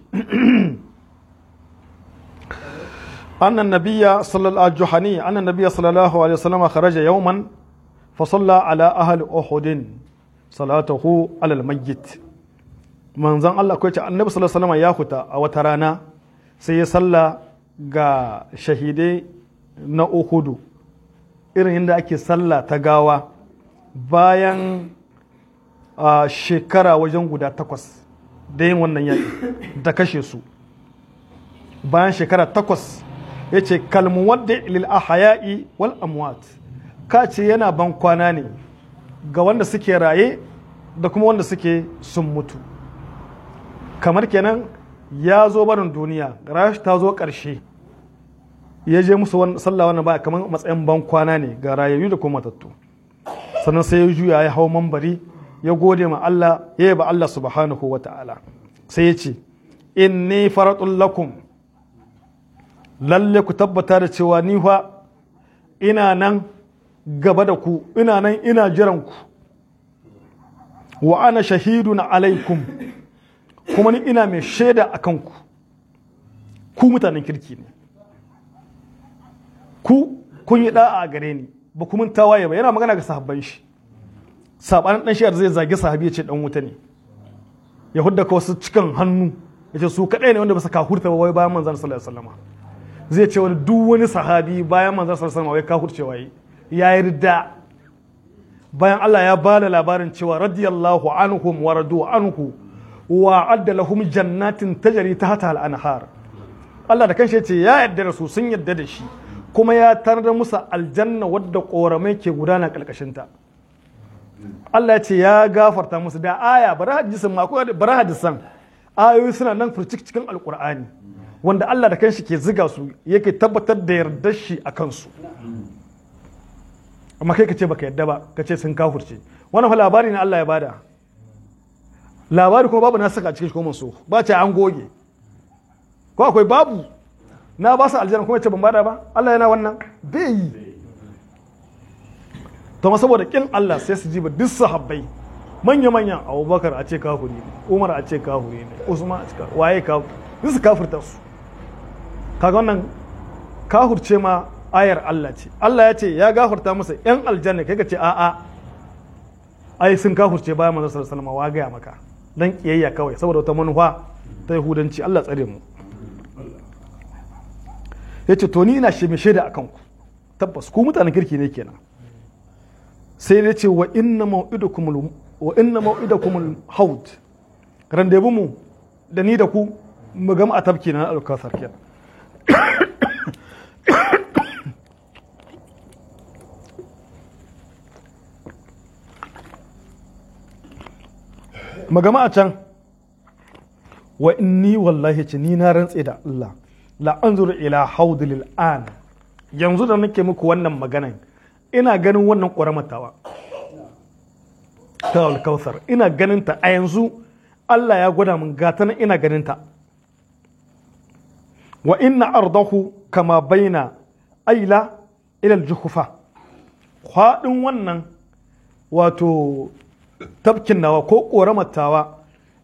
أن النبي صلى الله الجحني أن النبي صلى الله عليه وسلم خرج يوما فصلى على أهل أحد صلاته على الميت من زان الله كويت النبي صلى الله عليه وسلم ياخذ أو ترانا سيصلى غا شهيدي na Uhudu irin yadda ake sallah ta gawa bayan shekara wajen guda takwas da yin wannan yaƙi da kashe su bayan shekara takwas ya ce kalmu wadda lil ahaya'i wal amwat ka ce yana ban kwana ne ga wanda suke raye da kuma wanda suke sun mutu kamar kenan ya zo barin duniya rashi ta zo ƙarshe ya je musu sallah wannan ba kamar matsayin ban kwana ne ga rayayyu da kuma matattu sannan sai ya juya ya hau mambari ya gode ma Allah ya yaba Allah subhanahu wa ta'ala sai ya ce inni faratul lakum lalle ku tabbata da cewa ni fa ina nan gaba da ku ina nan ina jiran ku wa ana shahidun alaikum kuma ni ina mai shaida a kanku ku mutanen kirki ne ku kun yi da'a a gare ni ba ku mun tawaye ba yana magana ga sahabban shi sabanin dan shiyar zai zagi sahabi ya ce dan wuta ne ya hudda ka wasu cikin hannu ya ce su kadai ne wanda ba su kahurta ba wai bayan manzon sallallahu alaihi wasallam zai ce wani duk wani sahabi bayan manzon sallallahu alaihi wasallam wai kahurcewa yi ya yarda bayan Allah ya bada labarin cewa radiyallahu anhum wa radu anhu wa adda lahum jannatin tajri tahta al-anhar Allah da kanshi yace ya yarda da su sun yarda da shi kuma ya tarar musu aljanna wadda koramai ke gudana kalkashin ta Allah ya ce ya gafarta musu da aya bara hadisin ma ko bara hadisan ayoyi suna nan furcik cikin alqur'ani wanda Allah da kanshi ke ziga su yake tabbatar da yardar shi akan su amma kai ka ce baka yadda ba ka ce sun kafurce wannan fa labari ne Allah ya bada labari kuma babu na saka a cikin shi kuma so ba ce an goge ko akwai babu na ba su aljanna kuma ce ban bada ba Allah yana wannan bai yi to ma saboda kin Allah sai su jiba duk sahabbai manya manyan Abubakar a ce kafuri ne Umar a ce kafuri ne Usman a ce waye kafuri duk su kafurta su kaga wannan kafurce ma ayar Allah ce Allah ya ce ya gafarta musu yan aljanna kai ka ce a'a ai sun kafurce bayan manzon sallallahu alaihi wasallam wa gaya maka dan kiyayya kawai saboda wata manufa ta yahudanci Allah tsare mu yace to ni ina shi mai shaida akan ku tabbas ku mutanen kirki ne kenan sai ya ce wa inna mau'idukum wa inna mau'idukum haud randebu mu da ni da ku mu gama a tabki na alkasar kenan magama a can wa inni wallahi ce ni na rantse da Allah la anzuru ila haudil an yanzu da nake muku wannan maganan ina ganin wannan ƙoramatawa ta alkautsar ina ganin ta a yanzu Allah ya gwada min gata nan ina ganin ta wa inna ardahu kama baina aila ila aljuhufa kwaɗin wannan wato tafkin nawa ko ƙoramatawa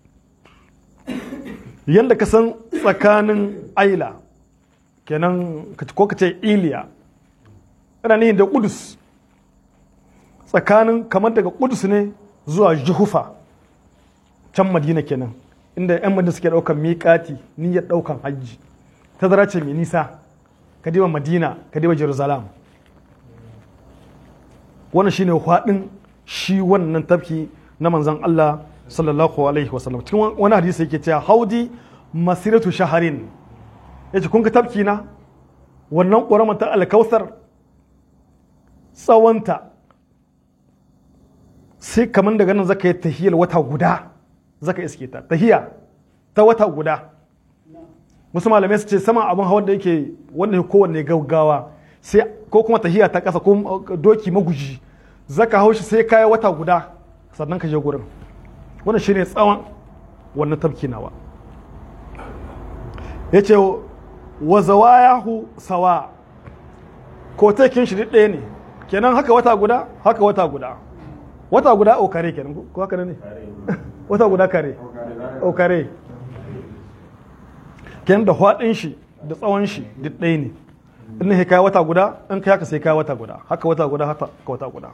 yadda ka san tsakanin aila kenan ko ka ce iliya ana nihin da kudus tsakanin kamar daga kudus ne zuwa juhufa can madina kenan inda yan madina suke daukan miƙati niyyar daukan hajji tazara ce mai nisa ka diba madina ka diba jerusalem wannan shine hwadin shi wannan tafki na manzon Allah sallallahu alaihi wasallam cikin wani hadisi yake cewa haudi masiratu shaharin yace kun ga tafki na wannan ƙoramar ta alkausar tsawonta sai kamar daga nan zaka yi tahiyar wata guda zaka iske ta tahiya ta wata guda wasu malamai su ce sama abin hawan da yake wanda ya kowanne gaggawa sai ko kuma tahiya ta ƙasa ko doki maguji zaka hau shi sai kaya wata guda sannan ka je gurin wannan shine tsawon wannan tafki nawa yace wa zawayahu sawa ko takin shi ɗaya ne kenan haka wata guda haka wata guda wata guda o kare kenan ko haka ne wata guda kare o kare kenan da hwadin shi da tsawon shi duk ɗaya ne in ne kai wata guda in kai haka sai kai wata guda haka wata guda haka wata guda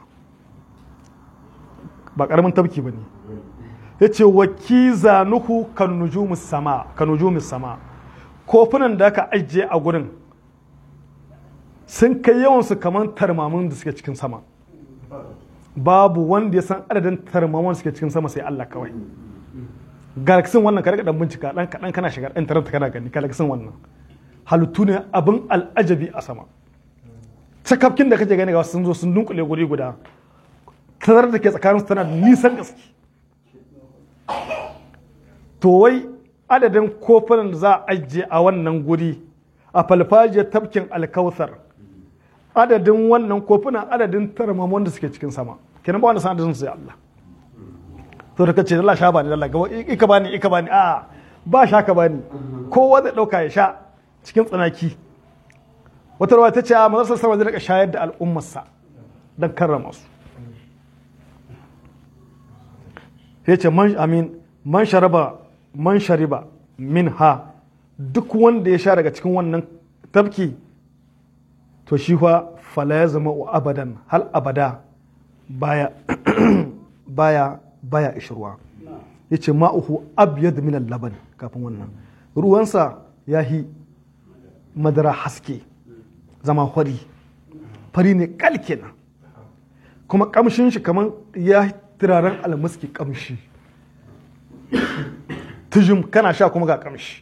ba karamin tabki bane yace wa kizanuhu kan nujumus sama kan nujumus sama kofunan da aka ajiye a gurin sun kai yawansu kamar tarmamin da suke cikin sama babu wanda ya san adadin tarmamin da suke cikin sama sai Allah kawai galaxin wannan ka dan bincika dan kadan kana shiga internet kana gani galaxin wannan halittu ne abin al'ajabi a sama sakafkin da kake gani ga sun zo sun dunkule guri guda tazarar da ke tsakanin su tana nisan gaske to wai adadin kofunan da za a ajiye a wannan guri a falfajiyar tafkin alkautsar adadin wannan kofunan adadin tarmamon da suke cikin sama kenan ba wanda san adadin sai Allah to da kace Allah sha bani Allah gaba ika bani ika bani a ba sha ka bani kowa zai dauka ya sha cikin tsanaki wata rawa ta ce a manzon sallallahu alaihi wasallam zai shayar da al'ummarsa dan karrama su yace man amin man sharaba man shariba min ha duk wanda ya sha daga cikin wannan tafki to shi fa fala ya zama abadan hal abada baya baya baya ishirwa yace ma'uhu abyad min al-laban kafin wannan ruwansa yahi madara haske zama fari fari ne kalkina kuma kamshin shi kaman ya turaren almuski kamshi tujum kana sha kuma ga kamshi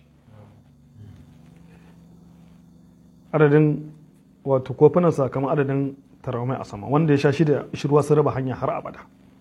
adadin wato kofunan sakamakon adadin tarawai a sama wanda ya sha shi da shirwa sun raba hanya har abada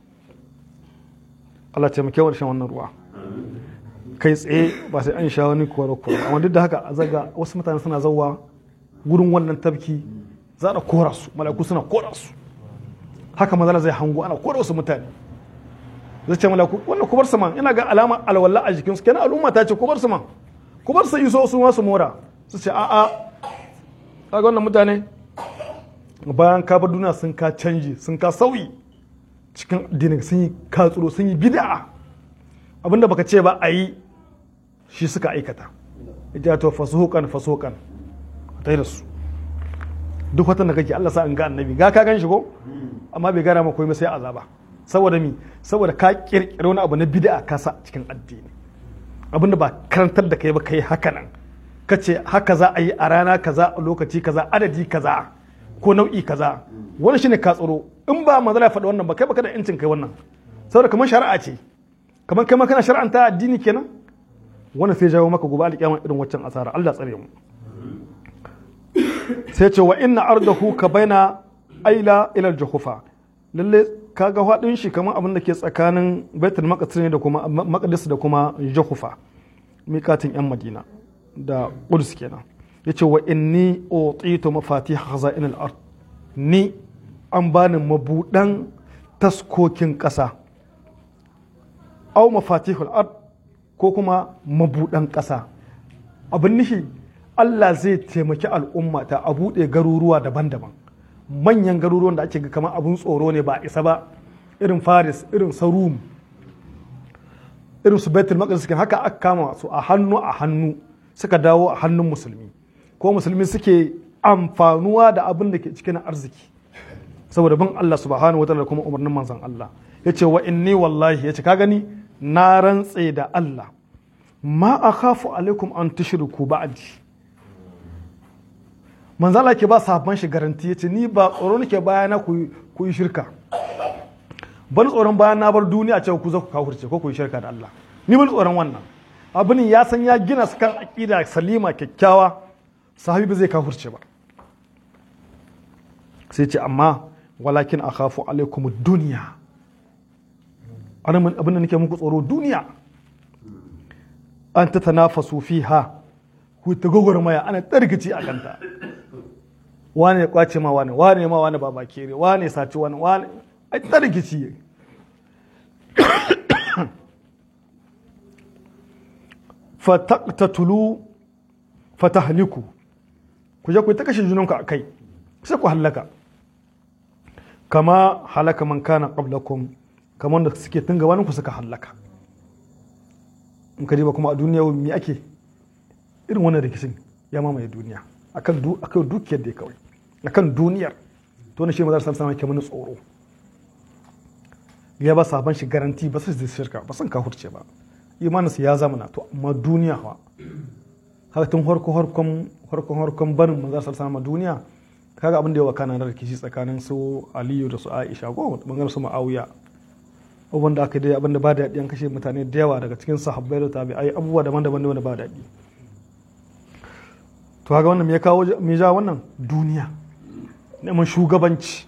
Allah taimake wa shan wannan ruwa kai tsaye ba sai an sha wani koro koro amma duk da haka a zaga wasu mutane suna zauwa gurin wannan tafki za a kora su malaku suna kora su haka mazala zai hango ana kora wasu mutane zai ce malaku wannan kubar su man ina ga alama alwala a jikinsu kenan al'umma ta ce kubar su man kubar su iso su masu mora su ce a'a kaga wannan mutane bayan ka bar duniya sun ka canji sun ka sauyi cikin addinin sun yi katsuro sun yi bid'a abinda baka ce ba a yi shi suka aikata ita to fasuhukan fasuhukan tai da su duk watan da kake Allah sa an ga annabi ga ka gan shi ko amma bai gara maka komai sai azaba saboda mi saboda ka kirkire wani abu na bid'a ka sa cikin addini abinda ba karantar da kai ba kai haka nan kace haka za a yi a rana kaza a lokaci kaza adadi kaza ko nau'i kaza wani shine ka tsoro in ba manzala faɗa wannan ba kai baka da yancin kai wannan saboda kamar shari'a ce kamar kai ma kana shar'anta addini kenan wannan sai jawo maka gobe alƙiyama irin waccan asara Allah tsare mu sai ce wa inna ardahu ka baina aila ila al-juhufa lalle kaga faɗin shi kamar abin da ke tsakanin baitul maqdis ne da kuma maqdis da kuma jahufa miƙatin yan madina da quds kenan yace wa inni utitu mafatih khaza'in al-ard ni an bani mabudan taskokin ƙasa au mafatihul ard ko kuma mabudan ƙasa abin nishi Allah zai taimaki al'umma ta a buɗe garuruwa daban-daban manyan garuruwan da ake ga kamar abin tsoro ne ba isa ba irin Faris irin Sarum irin su Baitul Maqdis haka aka kama su a hannu a hannu suka dawo a hannun musulmi ko musulmi suke amfanuwa da abin da ke cikin arziki saboda bin Allah subhanahu wa ta'ala kuma umarnin manzon Allah yace wa inni wallahi yace ka gani na rantse da Allah ma akhafu alaikum an tushriku ba'di manzon Allah ke ba sahabban shi garanti yace ni ba tsoro nake bayana ku ku yi shirka ban tsoron bayan na bar duniya cewa ku za ku kafirce ko ku yi shirka da Allah ni ban tsoron wannan abin ya san ya gina su kan aqida salima kyakkyawa sahabi ba zai kafirce ba sai ce amma walakin akhafu alaikum duniya ana abin da nake muku tsoro duniya an ta tanafasu fiha ku ta gogormaya ana tarkici a kanta wane ya kwace ma wane wane ma wane baba kere wane saci wane wane ai tarkici fataqtatulu fatahliku ku je ku ta kashe junanku akai sai ku halaka kama halaka man kana qablakum kamar da suke tun gabanin ku suka halaka in ka ba kuma a duniya me ake irin wannan rikicin ya mamaye duniya akan du akan dukiyar da kawai akan duniyar to ne shi mazar sallallahu alaihi wasallam tsoro ya ba saban shi garanti ba su shirka ba san kafirce ba imaninsu ya zamana to amma duniya fa haka tun harko harkon harkon harkon barin mazar sallallahu alaihi duniya kaga abin da yawa kana da rikici tsakanin su Aliyu da su Aisha ko bangaren su Muawiya wanda aka dai abin da ba daɗi an kashe mutane da yawa daga cikin sahabbai da tabi'ai abubuwa daban-daban ne wanda ba daɗi to kaga wannan me ya kawo me ja wannan duniya neman shugabanci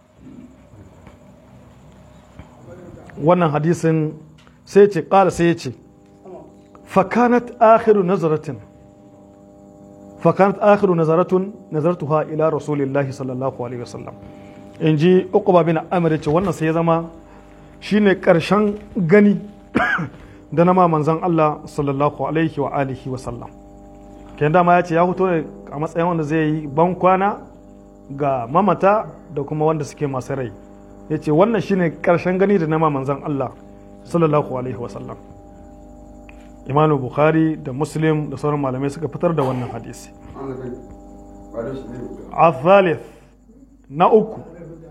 wannan hadisin sai ce ƙara sai ya ce fakanat akhiru nazaratin fakanat akhiru nazaratun nazartuha ila rasulillahi sallallahu alaihi wasallam in ji uqba bin amir ce wannan sai ya zama shine karshen gani da na manzon Allah sallallahu alaihi wa alihi wasallam kenan dama ya ce ya fito ne a matsayin wanda zai yi ban kwana ga mamata da kuma wanda suke masu rai ya ce wannan shine karshen gani da na manzon Allah sallallahu alaihi wasallam imamu bukhari da muslim da sauran malamai suka fitar da wannan hadisi al-thalith na uku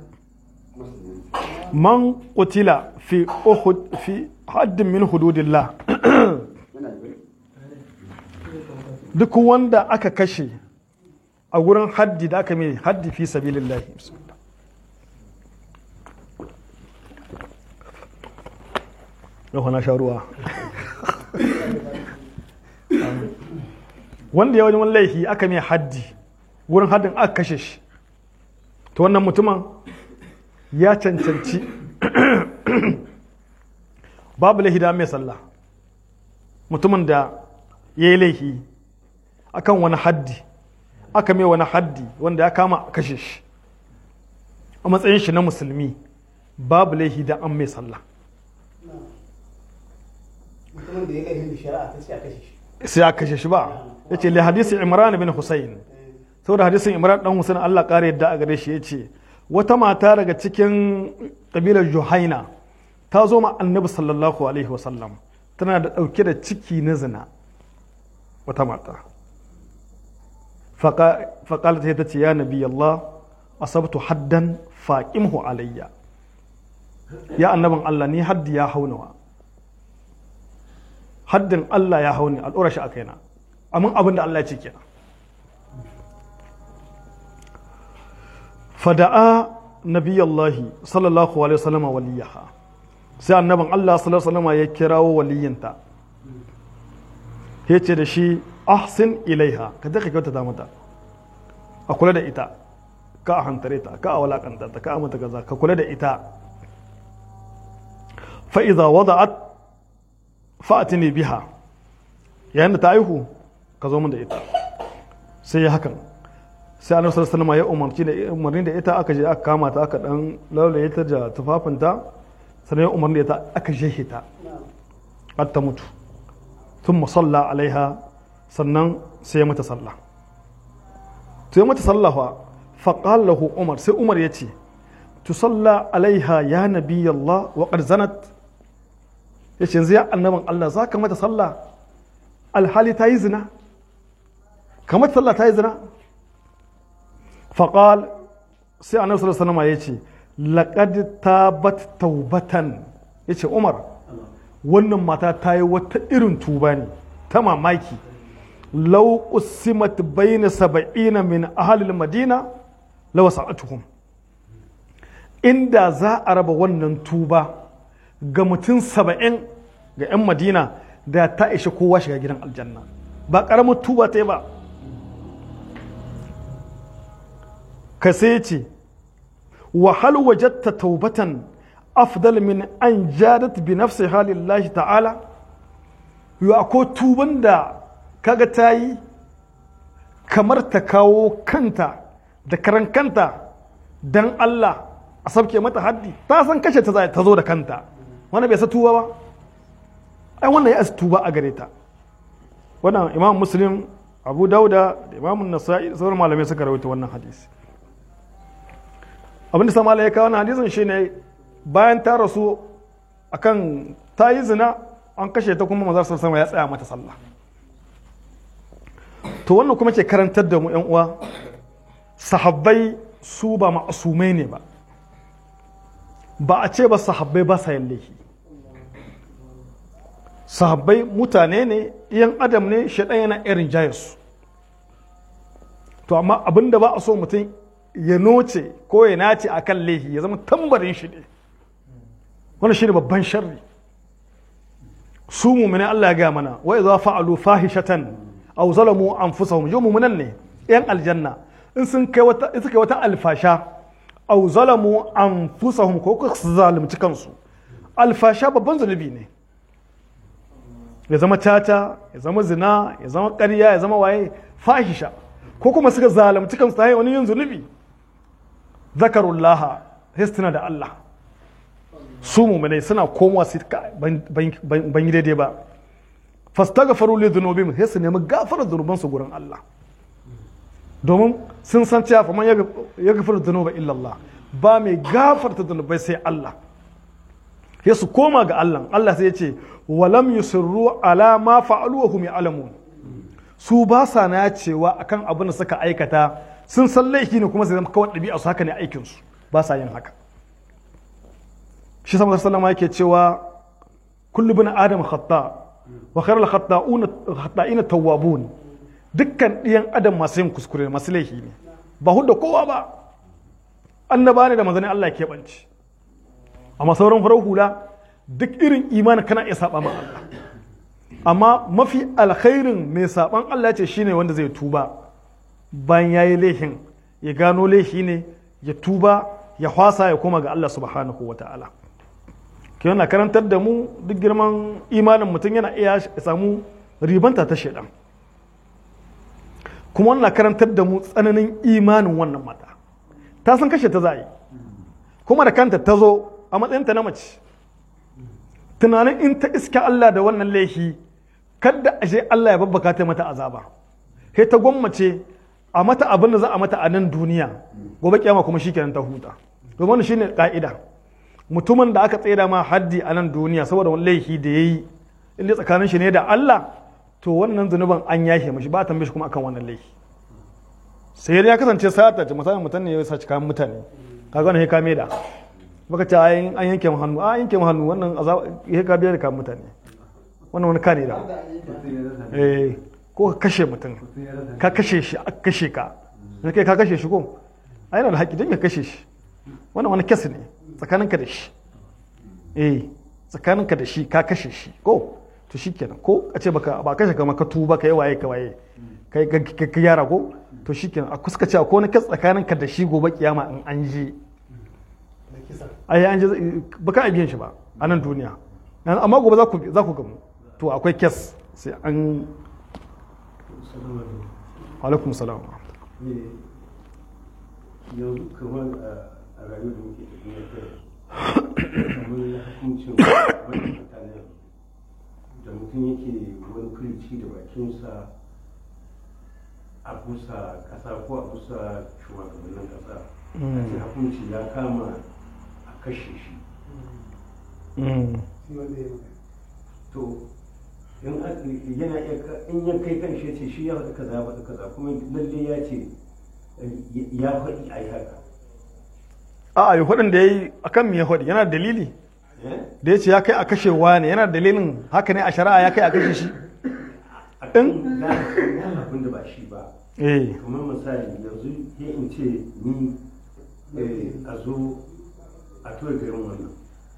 man qutila fi uhud fi haddin min hududillah duk wanda aka kashe a gurin haddi da aka mai haddi fi sabilillah yau na sha ruwa wanda ya wajen laifi aka mai haddi wurin haddin aka kashe shi to wannan mutumin ya cancanci babu laifi da mai sallah mutumin da ya yi laifi akan wani haddi aka mai wani haddi wanda ya kama a kashe shi a matsayin shi na musulmi babu laifi da an mai sallah mutumin da ya laifin da shari'a ta ce a kashe shi sai a kashe shi ba ya ce li hadisi imran bin husayn saboda hadisin imran dan husayn Allah kare yadda a gare shi ya ce wata mata daga cikin kabilar juhaina ta zo ma annabi sallallahu alaihi wasallam tana da dauke da ciki na zina wata mata faƙalat ta ce ya nabi Allah asabtu haddan faqimhu alayya ya annabin Allah ni haddi ya haunawa haddin Allah ya hauni al'ura shi a kaina amin abin da Allah ya ce kenan fada'a nabiyallahi sallallahu alaihi wasallam waliyaha sai annabin Allah sallallahu alaihi wasallam ya kirawo waliyinta yace da shi ahsin ilaiha ka da ka kyautata mata a kula da ita ka a hantare ta ka a walakanta ta ka a mata kaza ka kula da ita fa idza wada'at fa'tini biha yayin da ta aihu ka zo min da ita sai ya hakan sai annabi sallallahu alaihi wasallam ya umarci da umarni da ita aka je aka kama ta aka dan laulaye ta da tufafinta sannan ya umarni da ita aka jehe ta har ta mutu thumma salla alaiha sannan sai ya mata sallah sai mata sallah fa faqala lahu umar sai umar yace tusalla alaiha ya nabiyallah wa qad zanat yace yanzu ya annaban Allah zaka mata sallah alhali ta yi zina kamar sallah ta yi zina faqal sai annabi sallallahu alaihi wasallam yace laqad tabat taubatan yace umar wannan mata ta yi wata irin tuba ne ta mamaki law usimat bayna sab'ina min ahli al-madina law sa'atuhum inda za a raba wannan tuba ga mutum saba'in ga 'yan madina da ta ishe kowa shiga gidan aljanna ba ƙaramin tuba ta yi ba ka sai ce wahal wajatta taubatan afdal min an jadat bi nafsi halillahi ta'ala yau akwai tuban da kaga ta yi kamar ta kawo kanta da karan kanta don Allah a sabke mata haddi ta san kashe ta ta zo da kanta wanda bai sa tuba ba ai wannan ya tuba a gare ta wannan imam muslim abu dauda da imam nasa'i sauran malamai suka rawaita wannan hadisi abin da samala ya kawo wannan hadisin shine bayan ta rasu akan ta yi zina an kashe ta kuma manzon sallallahu ya tsaya mata sallah to wannan kuma ke karantar da mu yan uwa sahabbai su ba ma'asumai ne ba ba a ce ba sahabbai ba sa yin laifi sahabbai mutane ne yan adam ne shaɗan yana irin jayarsu to amma abinda ba a so mutum ya noce ko ya nace a kan laifi ya zama tambarin shi ne wannan shi ne babban sharri su mumine Allah ya gaya mana wa idza fa'alu fahishatan aw zalamu anfusahum yau mumunan ne yan aljanna in sun kai wata in suka wata alfasha aw zalamu anfusahum ko su zalunci kansu alfasha babban zunubi ne ya zama tata ya zama zina ya zama ƙarya ya zama waye fahisha ko kuma suka zalunci kansu ta wani yin zunubi zakarullaha histina da Allah su mu'minai suna komawa su ban yi daidai ba fastaghfiru li dhunubihim sai su nemi gafarar zunubansu gurin Allah domin sun san cewa fa man yaghfiru dhunuba illa Allah ba mai gafarta zunubai sai Allah sai su koma ga Allah Allah sai ya ce walam yusirru ala ma fa'alu wa hum ya'lamun su ba sa na cewa akan abin da suka aikata sun san laifi ne kuma sai zama kawai ɗabi'a su haka ne aikin su ba sa yin haka shi sama sallama yake cewa kullu bin adam khata wa khairul khata'una khata'ina tawwabun dukkan ɗiyan adam masu yin kuskure masu laifi ne ba hudda kowa ba annaba ne da manzani Allah ke banci amma sauran farar hula duk irin imanin kana iya saba ma Allah amma mafi alkhairin mai saban Allah ce shine wanda zai tuba bayan yayi laifin ya gano laifi ne ya tuba ya hwasa ya koma ga Allah subhanahu wataala ke yana karantar da mu duk girman imanin mutum yana iya samu ribanta ta shedan kuma wannan karantar da mu tsananin imanin wannan mata ta san kashe ta zai kuma da kanta ta zo a matsayinta na mace tunanin in ta iska Allah da wannan laifi kadda ashe Allah ya babbaka ta mata azaba sai ta gwammace a mata abin da za a mata a nan duniya gobe kiyama kuma shikenan ta huta domin shine ka'ida mutumin da aka tsira ma haddi a nan duniya saboda wani laifi da yayi inda tsakanin shi ne da Allah to wannan zunuban an yashe mishi ba a tambaye shi kuma akan wannan laifi sai ya kasance sata ce misalin mutum ne ya saci kayan mutane kaga wannan ya kame da baka ce an yanke mu hannu a yanke mu hannu wannan ya ka biyar kayan mutane wannan wani kare da eh ko ka kashe mutum ka kashe shi aka kashe ka ne kai ka kashe shi ko a yana da haƙi don ya kashe shi wannan wani kes ne tsakaninka da shi eh tsakaninka da shi ka kashe shi ko to shi kenan ko a ce baka ba kashe ka maka tuba ka yi waye ka waye kai ka gyara ko to shikenan a kuska cewa ko na kas tsakanin ka da shi gobe kiyama in an je ai an je ba ka biyan shi ba a nan duniya amma gobe za ku za ku gamu to akwai kes sai an alaikum salam yanzu kamar a rayuwar da muke tafiya kai kamar hukuncin wani mutane da mutum yake wani firici da bakinsa a busa kasa ko a busa shugabannin kasa a ce hukunci ya kama a kashe shi to yana in ya kai kan shi ce shi ya faɗi kaza ya faɗi kaza kuma lalle ya ce ya faɗi a yi haka a yi faɗin da ya yi a kan ya faɗi yana dalili da ya ce ya kai a kashewa ne yana dalilin haka ne a shari'a ya kai a kashe shi in abin da ba shi ba kamar misali yanzu ya in ce ni a zo a toye garin wannan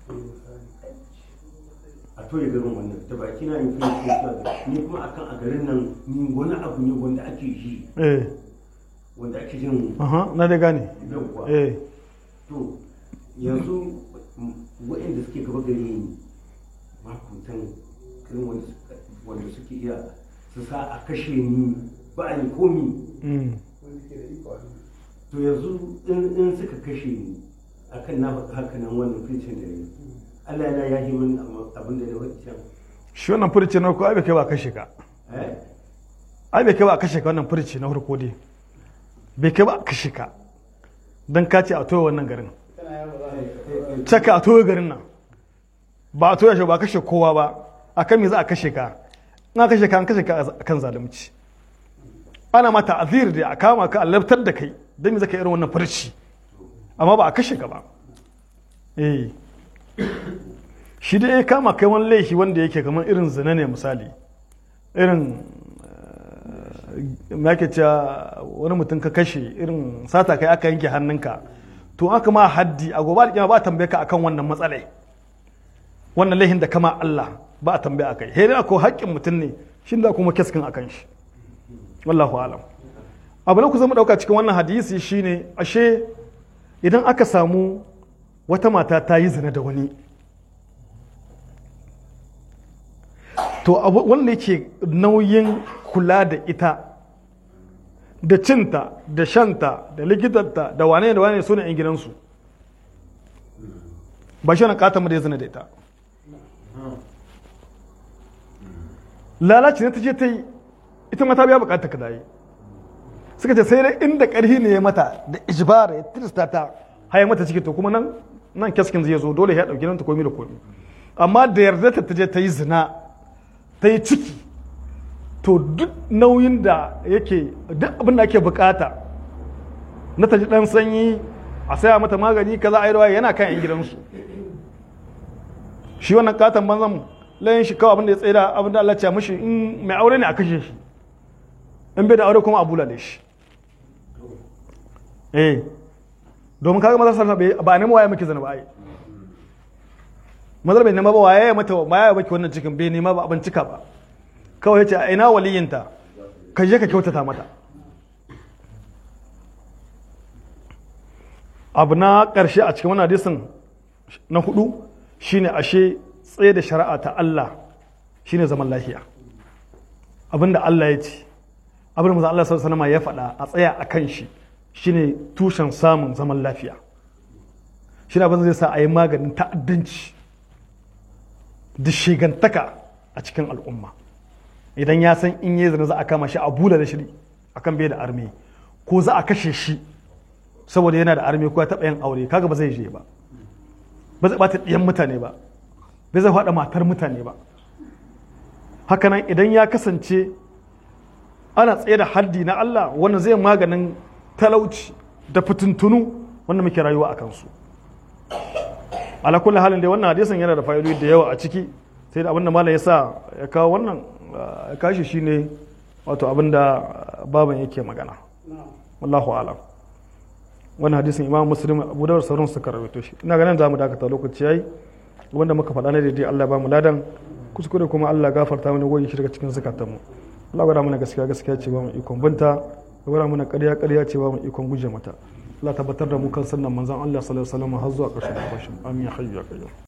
a toye garin wannan da baki na in kai da ni kuma akan a garin nan ni wani abu ne wanda ake yi wanda ake jin na da gane yawwa to yanzu waɗanda suke gaba gare ni makuntan irin wanda suke iya su sa a kashe ni ba a yi komi to yanzu in suka kashe ni akan na faɗi haka nan wannan firicin da ne Allah yana ya yi min abin da ya faɗi can shi wannan firici na ko ai bai kai ba kashe ka ai bai kai ba kashe ka wannan firici na farko dai bai kai ba kashe ka don ka ce a toye wannan garin caka a toye garin nan ba a toye shi ba kashe kowa ba a kan me za a kashe ka na kashe ka an kashe ka a kan zalunci ana ma ta'azir da a kama ka a labtar da kai don me zaka irin wannan firici amma ba a kashe ka ba eh shi da ya kama kai wani laifi wanda yake kamar irin zina ne misali irin yake cewa wani mutum ka kashe irin sata kai aka yanke hannunka to aka ma haddi a gobe alƙiyama ba a tambaye ka akan wannan matsalai wannan laifin da kama Allah ba a tambaye akai he dai akwai haƙƙin mutum ne shi da kuma keskin akan shi wallahu alam abu na ku zama dauka cikin wannan hadisi shine ashe idan aka samu wata mata ta yi zina da wani to wanda yake nauyin kula da ita da cinta da shanta da likitanta da wane da wane su ne yan gidansu ba shi na katon da ya zina da ita lalaci ne ta ce ta yi ita mata biya bukatar ka dayi suka ce sai dai inda karhi ne ya mata da ijibara ya tirista ta haya mata ciki to kuma nan nan keskin zai zo dole ya dauki nan ta komi da komi amma da yarda ta je ta yi zina ta yi ciki to duk nauyin da yake duk abin da ake bukata na ta ji dan sanyi a saya mata magani kaza a yi rawa yana kan yan gidansu shi wannan katon banzan layin shi kawai abin da ya tsaye da abin da Allah ya mishi in mai aure ne a kashe shi in bai da aure kuma a bulale shi eh domin kaga mazar sarfa ba a nemi waye miki zana ba ai mazar bai nema ba waye ya mata waye ya baki wannan cikin bai nema ba abin cika ba kawai ya ce a ina waliyinta ka je ka kyautata mata abu na ƙarshe a cikin wannan hadisin na hudu shine ashe tsaye da shari'a ta Allah shine zaman lafiya abinda Allah ya ce abinda manzo Allah sallallahu alaihi wasallam ya faɗa a tsaya a kan shi shine tushen samun zaman lafiya shine abin zai sa a yi maganin ta'addanci da shigantaka a cikin al'umma idan ya san in yi zina za a kama shi a bula da shiri akan bai da arme ko za a kashe shi saboda yana da arme ko ya taɓa yin aure kaga ba zai je ba ba zai ɓata ɗiyan mutane ba ba zai faɗa matar mutane ba hakanan idan ya kasance ana tsaye da haddi na Allah wannan zai maganin talauci da fitintunu wanda muke rayuwa a kansu ala kulli halin dai wannan hadisin yana da fa'idodi da yawa a ciki sai da abinda malam ya sa ya kawo wannan ya kashi shine wato abinda baban yake magana wallahu alam wannan hadisin imam muslim abu dawud sauran suka rawaito shi ina ganin za mu dakata lokaci yayi wanda muka faɗa ne da dai Allah ba mu ladan kuskure kuma Allah gafarta mana goyi shi daga cikin zakatanmu Allah gwada mana gaskiya gaskiya ce ba mu ikon binta ya gwada mana ƙarya ƙarya ce ba mu ikon guje mata Allah tabbatar da mu kan sunnan manzon Allah sallallahu alaihi wasallam har zuwa ƙarshen fashin amin ya hayyu ya qayyum